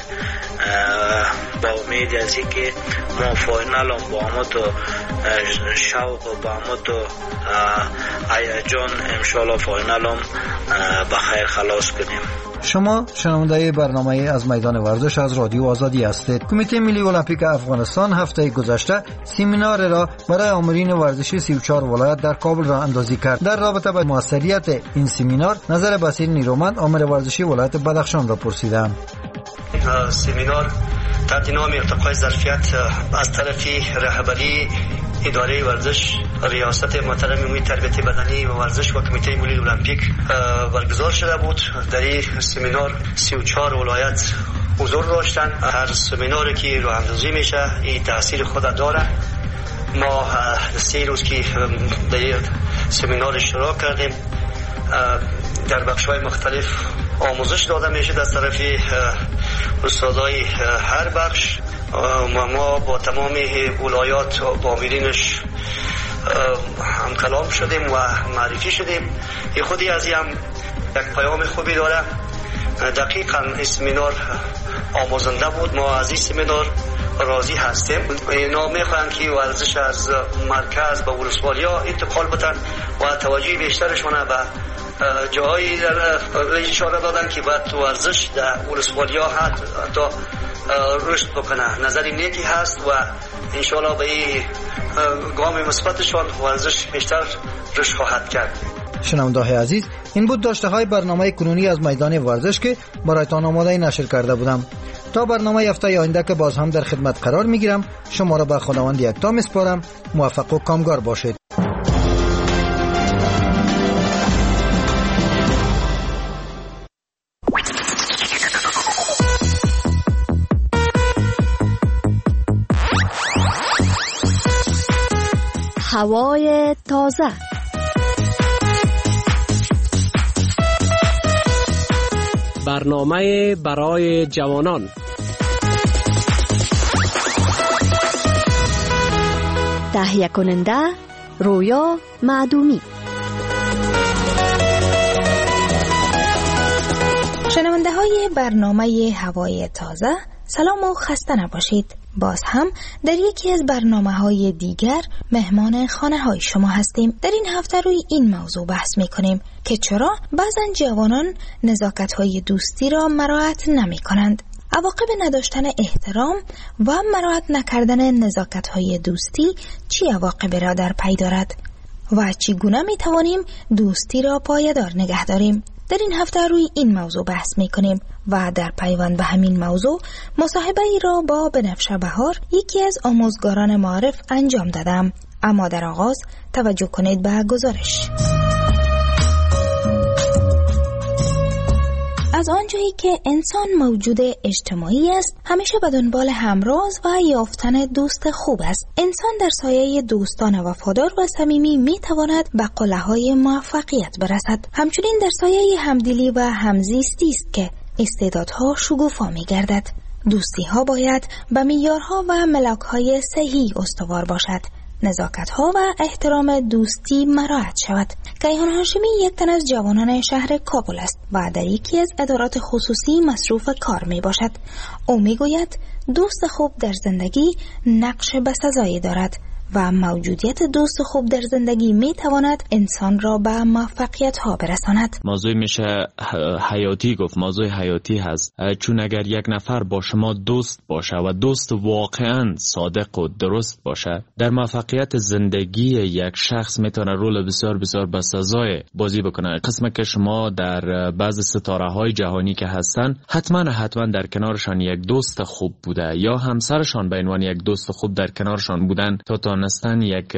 با امید از اینکه ما فاینال هم با همه تو شوق و با همه تو هیجان انشالله فاینال هم بخیر خلاص کنیم. شما شنونده برنامه از میدان ورزش از رادیو آزادی هستید. کمیته ملی المپیک افغانستان هفته گذشته سمینار را برای آمرین ورزشی سی و چهار ولایت در کابل را اندازی کرد. در رابطه با موثریت این سمینار نظر بصیر نیرومند آمر ورزشی ولایت بدخشان را پرسیدم. سمینار تحت نام ارتقای ظرفیت از طرف رهبری اداره ورزش ریاست محترم امور تربیت بدنی و ورزش و کمیته ملی المپیک برگزار شده بود. در این سمینار سی و چهار ولایت حضور داشتن. هر سمیناری که راه اندازی میشه این تاثیر خود داره. ما سه روز که در این سمینار اشتراک کردیم، در بخش‌های مختلف آموزش داده میشه از طرف استادای هر بخش و ما با تمام ولایات با آمرینش هم کلام شدیم و معرفی شدیم. این خودی از این هم یک پیام خوبی داره. دقیقاً این سمینار آموزنده بود. ما از این سمینار راضی هستیم. اینا میخواهند که ورزش از مرکز به ولسوالی‌ها انتقال بدن و توجه بیشترشون به جایی در اشاره دادن که باید ورزش در ولسوالی‌ها حتی رشد بکنه. نظری نیکی هست و انشاءالله به این گام مثبتشان ورزش بیشتر رشد خواهد کرد. شنونده‌های عزیز، این بود داشته های برنامه کنونی از میدان ورزش که برایتان آماده نشر کرده بودم. تا برنامه هفته آینده که باز هم در خدمت قرار میگیرم، شما را به خداوند یکتا میسپارم. موفق و کامگار باشید. هوای تازه، برنامه برای جوانان، تهیه کننده رویا معدومی. شنونده های برنامه هوای تازه، سلام و خسته نباشید. باز هم در یکی از برنامه های دیگر مهمان خانه های شما هستیم. در این هفته روی این موضوع بحث می کنیم که چرا بعضا جوانان نزاکت های دوستی را مراعات نمی کنند. عواقب نداشتن احترام و مراعات نکردن نزاکت های دوستی چی عواقب را در پی دارد و چگونه می توانیم دوستی را پایدار نگه داریم؟ در این هفته روی این موضوع بحث می کنیم و در پیوند به همین موضوع مصاحبه ای را با بنفشه بهار، یکی از آموزگاران معارف، انجام دادم. اما در آغاز توجه کنید به گزارش. از آنجایی که انسان موجود اجتماعی است، همیشه به دنبال همراز و یافتن دوست خوب است. انسان در سایه دوستان وفادار و صمیمی می تواند به قله‌های موفقیت برسد. همچنین در سایه همدلی و همزیستی است که استعدادها شکوفا می گردد. دوستی ها باید به معیارها و ملاک‌های صحیح استوار باشد. نزاکت‌ها و احترام دوستی مراعات شود. کیهان هاشمی یک تن از جوانان شهر کابل است و در یکی از ادارات خصوصی مصروف کار می باشد. او می گوید دوست خوب در زندگی نقش بسزایی دارد و موجودیت دوست خوب در زندگی می تواند انسان را به موفقیت ها برساند. موضوع میشه حیاتی گفت، موضوع حیاتی هست، چون اگر یک نفر با شما دوست باشه و دوست واقعا صادق و درست باشه، در موفقیت زندگی یک شخص میتونه رول بسیار بسیار بسزای بازی بکنه. قسمه که شما در بعض ستاره های جهانی که هستن، حتما حتما در کنارشان یک دوست خوب بوده یا همسرشان به عنوان یک دوست خوب در کنارشان بودن تا تانستن یک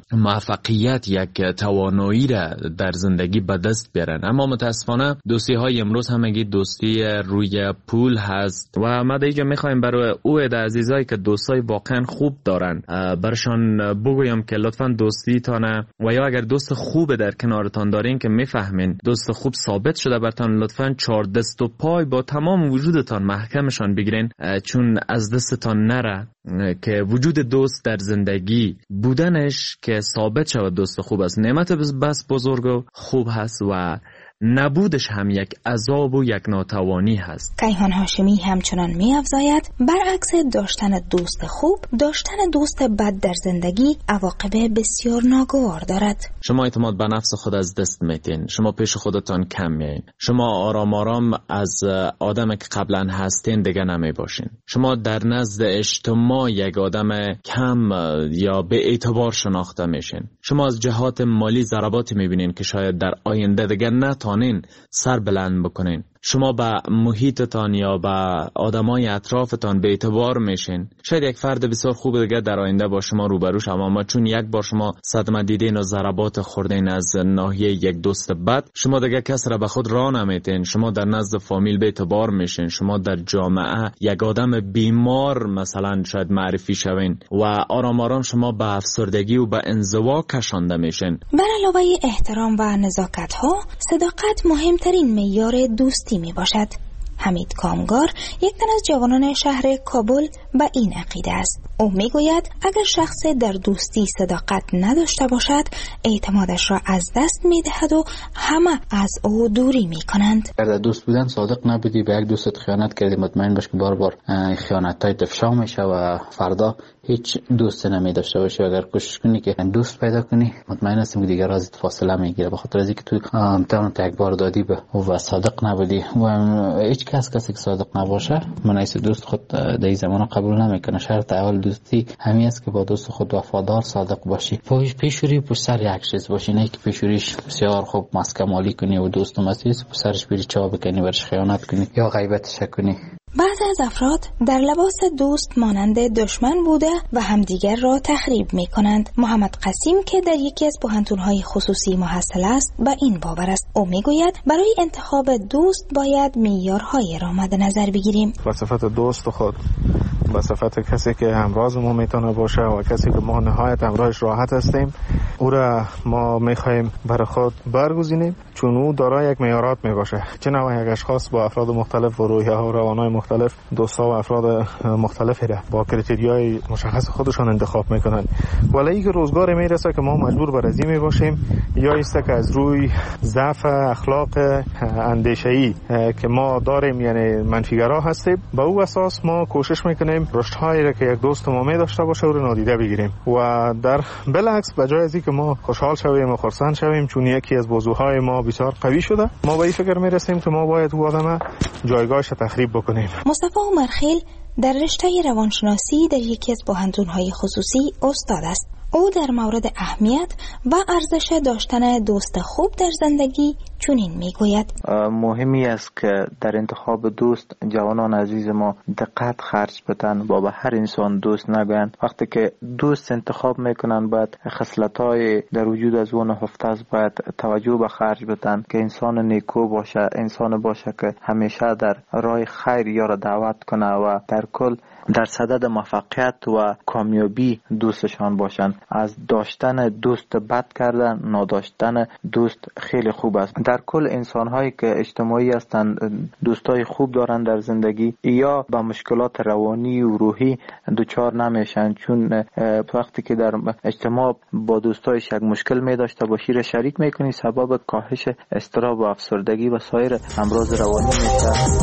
موفقیت، یک توانایی را در زندگی به دست بیارن. اما متاسفانه دوستی های امروز همگی دوستی روی پول هست و ما دیگه میخوایم برای او عزیزایی که دوستای واقعا خوب دارن برشان بگویم که لطفا دوستی تانه و یا اگر دوست خوب در کنارتان دارین که میفهمین دوست خوب ثابت شده برتان، لطفا چهار دست و پای با تمام وجودتان محکمشان بگیرین، چون از دستتان نره که وجود دوست در زندگی بودنش که ثابت شود دوست خوب است نعمت بس بزرگ و خوب هست و نبودش هم یک عذاب و یک ناتوانی هست. کیهان هاشمی همچنان می افزاید برعکس داشتن دوست خوب، داشتن دوست بد در زندگی عواقب بسیار ناگوار دارد. شما اعتماد به نفس خود از دست میتین، شما پیش خودتان کم میین، شما آرام آرام از آدم که قبلا هستین دیگه نمی باشین، شما در نزد اجتماع یک آدم کم یا به اعتبار شناخته میشین، شما از جهات مالی ضرباتی میبینین که شاید در آینده دیگه نتانین سر بلند بکنین، شما به محیطتان یا به آدمای اطرافتان به اعتبار میشین. شاید یک فرد بسیار خوب دیگه در آینده با شما روبرو شود، اما چون یک بار شما صدمه دیدین و ضربات خوردین از ناحیه یک دوست بد، شما دیگه کس را به خود راه نمیتین، شما در نزد فامیل به اعتبار میشین، شما در جامعه یک آدم بیمار مثلا شاید معرفی شوین و آرام آرام شما به افسردگی و به انزوا کشانده میشین. بر علاوه احترام و نزاکت ها، صداقت مهمترین معیار دوستی می باشد. حمید کامگار، یک تن از جوانان شهر کابل، به این عقیده است. او می گوید اگر شخص در دوستی صداقت نداشته باشد، اعتمادش را از دست می دهد و همه از او دوری می کنند. اگر دوست بودن صادق نبودی، به یک دوست خیانت کردی، مطمئن باش که بار بار خیانت های افشا میشه و فردا هیچ دوست نمی داشته باشی. اگر کوشش کنی که دوست پیدا کنی، مطمئن هستم که دیگر ازت فاصله میگیره، به خاطر اینکه تو امتحان یک بار دادی به و صادق نبودی. و هیچ کس کسی که صادق نباشه منایس دوست خود در این زمان قبول نمیکنه. شرط اول دوستی همین است که با دوست خود وفادار صادق باشی، پیش پیشوری پشت سر یک چیز باشی، نه که پیشوریش بسیار خوب مسکمالی کنی و دوست مسیس پشت سرش بری چا بکنی، برش خیانت کنی یا غیبتش کنی. بعضی از افراد در لباس دوست مانند دشمن بوده و همدیگر را تخریب می کنند. محمد قسیم که در یکی از پوهنتون‌های خصوصی محصل است به این باور است. او می گوید برای انتخاب دوست باید معیارهای را مد نظر بگیریم. با صفت دوست خود، با صفت کسی که همراز ما میتونه باشه و کسی که ما نهایت همراهش راحت هستیم، او را ما میخوایم برای خود برگزینیم، چون او دارای یک معیارات میباشه. چه نوع یک اشخاص با افراد مختلف و روحیه ها و روانهای مختلف، دوستا و افراد مختلفی را با کریتریای مشخص خودشان انتخاب میکنن. ولی که روزگار میرسه که ما مجبور بر ازی میباشیم، یا است که از روی ضعف اخلاق اندیشه‌ای که ما داریم، یعنی منفیگرا هستیم، با او اساس ما کوشش میکنیم رشدهایی را که یک دوست ما می داشته باشه او را نادیده بگیریم و در بالعکس بجای از اینکه ما خوشحال شویم و خرسند شویم چون یکی از وضوهای ما بسیار قوی شده، ما به این فکر می رسیم که ما باید او آدم جایگاهش تخریب بکنیم. مصطفی عمرخیل در رشته روانشناسی در یکی از پوهنتون‌های خصوصی استاد است. او در مورد اهمیت و ارزش داشتن دوست خوب در زندگی چنین میگوید: مهمی است که در انتخاب دوست جوانان عزیز ما دقت خرج بدن و به هر انسان دوست نگویند. وقتی که دوست انتخاب میکنن باید خصلت‌های در وجود از اون نهفته است، باید توجه به خرج بدن که انسان نیکو باشه، انسان باشه که همیشه در راه خیر یار دعوت کنه و در کل در صدد موفقیت و کامیابی دوستشان باشن. از داشتن دوست بد کردن، نداشتن دوست خیلی خوب است. در کل انسان هایی که اجتماعی هستند، دوستای خوب دارن در زندگی یا با مشکلات روانی و روحی دچار نمیشن، چون وقتی که در اجتماع با دوستایش یک مشکل می داشته باشی را شریک میکنی، سبب کاهش اضطراب و افسردگی و سایر امراض روانی میشه.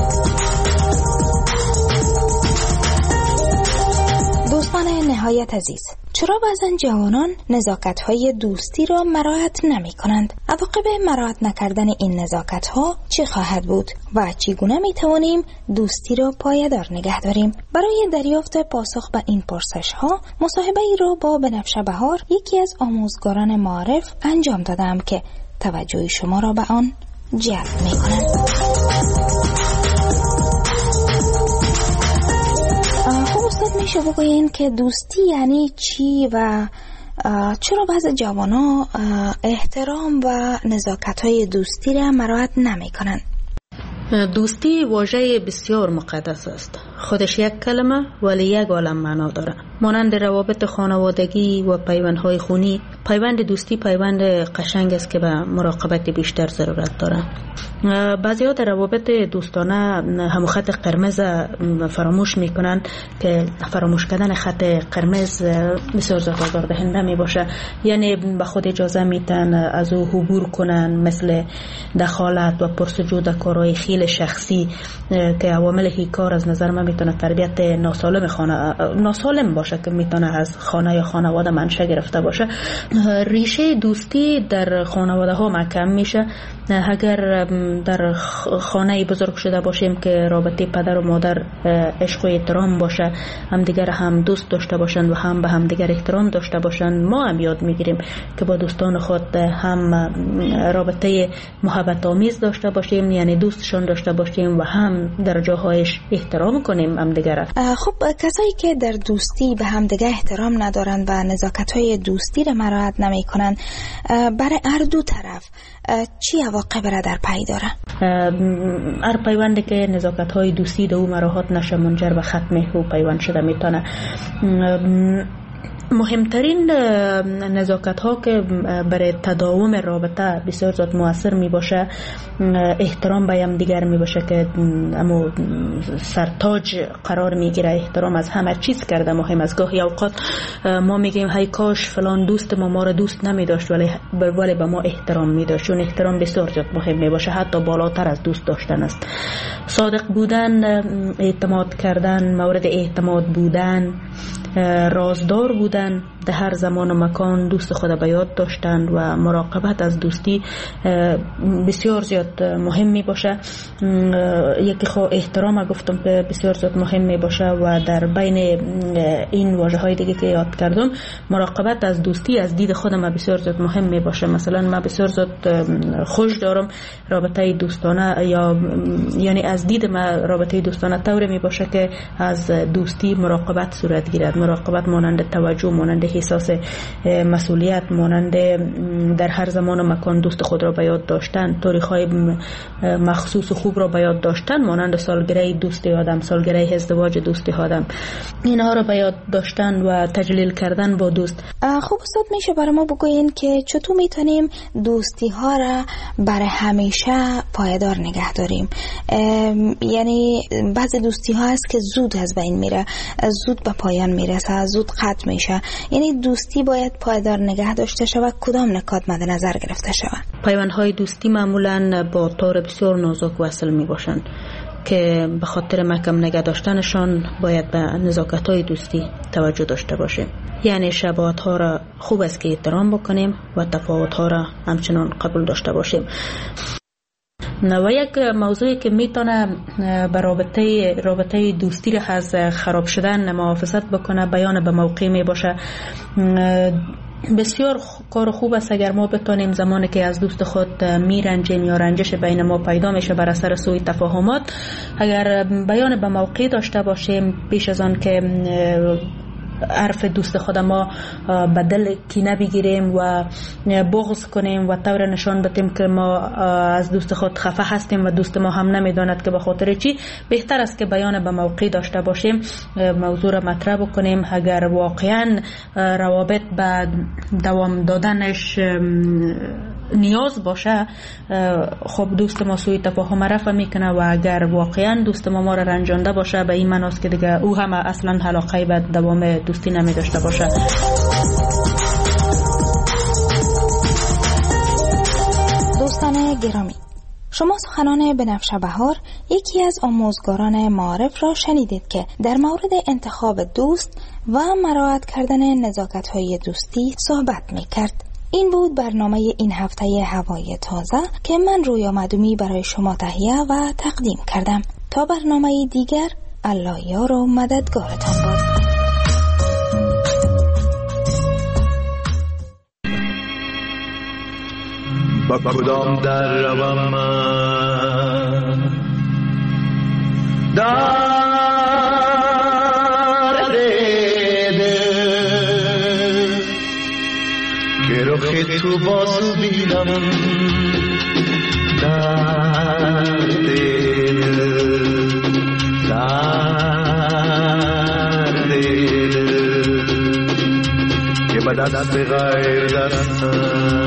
دوستان نهایت عزیز، چرا بعضن جوانان نزاکت‌های دوستی را مراعات نمی‌کنند؟ عواقب مراعات نکردن این نزاکت‌ها چه خواهد بود و چگونه می‌توانیم دوستی را پایدار نگه داریم؟ برای دریافت پاسخ به این پرسش‌ها مصاحبه‌ای را با بنفشه بهار، یکی از آموزگاران معارف، انجام دادم که توجه شما را به آن جلب می‌کند. خب استاد، میشه بگویین که دوستی یعنی چی و چرا بعض جوانا احترام و نزاکت‌های دوستی را مراعات نمی‌کنند؟ دوستی واژه بسیار مقدس است. خودش یک کلمه ولی یک عالم معنا داره. مانند روابط خانوادگی و پیوندهای خونی، پیوند دوستی پیوند قشنگ است که به مراقبت بیشتر ضرورت داره. بعضی‌ها در روابط دوستانه همون خط قرمز فراموش میکنن که فراموش کردن خط قرمز بسیار آزاردهنده می باشه. یعنی به خود اجازه میتن از او عبور کنن، مثل دخالت و پرسجو در کارهای خیلی شخصی که عوامل هی کار از نظر من میتونه تربیت ناسالم خانه ناسالم باشه که میتونه از خانه یا خانواده منشأ گرفته باشه. ریشه دوستی در خانواده ها محکم میشه. اگر در خانه بزرگ شده باشیم که رابطه پدر و مادر عشق و احترام باشه، هم دیگر هم دوست داشته باشند و هم به هم دیگر احترام داشته باشند، ما هم یاد میگیریم که با دوستان خود هم رابطه محبت آمیز داشته باشیم، یعنی دوستشان داشته باشیم و هم در جاهایش احترام کنیم هم دیگر. خب کسایی که در دوستی به هم دیگر احترام ندارند و نزاکت‌های دوستی را مراعات نمی‌کنند، برای هر دو طرف چی عواقب را در پی داره؟ هر پیوندی که نزاکت‌های دوستی دو مراعات نشه منجر به ختم او پیوند شده میتونه. مهمترین نزاکت ها که برای تداوم رابطه بسیار زیاد مؤثر می باشه احترام به هم دیگر می باشه که امو سرتاج قرار می گیره. احترام از همه چیز کرده مهم است. گاهی اوقات ما میگیم های کاش فلان دوست ما ما را دوست نمی داشت ولی ولی به ما احترام می داشت. چون احترام بسیار زیاد مهم می باشه، حتی بالاتر از دوست داشتن است. صادق بودن، اعتماد کردن، مورد اعتماد بودن، رازدار بودن، در هر زمان و مکان دوست خود به یاد داشتن و مراقبت از دوستی بسیار زیاد مهم می باشه. یکی خو احترام گفتم که بسیار زیاد مهم می باشه و در بین این واژه های دیگه که یاد کردم مراقبت از دوستی از دید خودم بسیار زیاد مهم می باشه. مثلا من بسیار زیاد خوش دارم رابطه دوستانه، یا یعنی از دید من رابطه دوستانه طوری می باشه که از دوستی مراقبت صورت گیرد. مراقبت مانند توجه، مانند احساس مسئولیت، مانند در هر زمان و مکان دوست خود را به یاد داشتن، تاریخ‌های مخصوص و خوب را به یاد داشتن، مانند سالگره دوست آدم، سالگره ازدواج دوست آدم، اینها را به یاد داشتن و تجلیل کردن با دوست. خب استاد، میشه برای ما بگوین که چطور میتونیم دوستی ها را برای همیشه پایدار نگه داریم؟ یعنی بعضی دوستی ها هست که زود از بین میره، زود به پایان میرسه، زود ختم میشه. یعنی دوستی باید پایدار نگه داشته شود. کدام نکات مد نظر گرفته شود؟ پیوندهای دوستی معمولاً با طور بسیار نازک وصل می باشند که به خاطر محکم نگه داشتنشان باید به نزاکت‌های دوستی توجه داشته باشیم. یعنی شباهت‌ها را خوب است که احترام بکنیم و تفاوت‌ها را همچنان قبول داشته باشیم. و یک موضوعی که میتونه به رابطه رابطه دوستی را از خراب شدن محافظت بکنه بیان به موقع می باشه. بسیار کار خوب است اگر ما بتونیم زمانی که از دوست خود میرنجیم یا رنجش بین ما پیدا میشه بر اثر سوء تفاهمات، اگر بیان به موقع داشته باشیم پیش از آن که حرف دوست خود ما به دل کینه بگیریم و بغض کنیم و طور نشان بدیم که ما از دوست خود خفه هستیم و دوست ما هم نمیداند که به خاطر چی. بهتر است که بیان به موقع داشته باشیم، موضوع را مطرح بکنیم. اگر واقعا روابط به دوام دادنش نیاز باشه، خب دوست ما سوی تفاهم رفع میکنه و اگر واقعا دوست ما ما را رنجانده باشه به این معناست که دیگه او هم اصلا علاقه به دوام دوستی نمی داشته باشه. دوستان گرامی، شما سخنان بنفشه بهار، یکی از آموزگاران معارف را شنیدید که در مورد انتخاب دوست و مراعات کردن نزاکت‌های دوستی صحبت می‌کرد. این بود برنامه این هفته هوای تازه که من رویا مدومی برای شما تهیه و تقدیم کردم. تا برنامه دیگر، الله یار و مددگارتان باد. با کدام در روم من درد دل که رخ تو باز بینم درد دل درد دل که به دست غیر دستم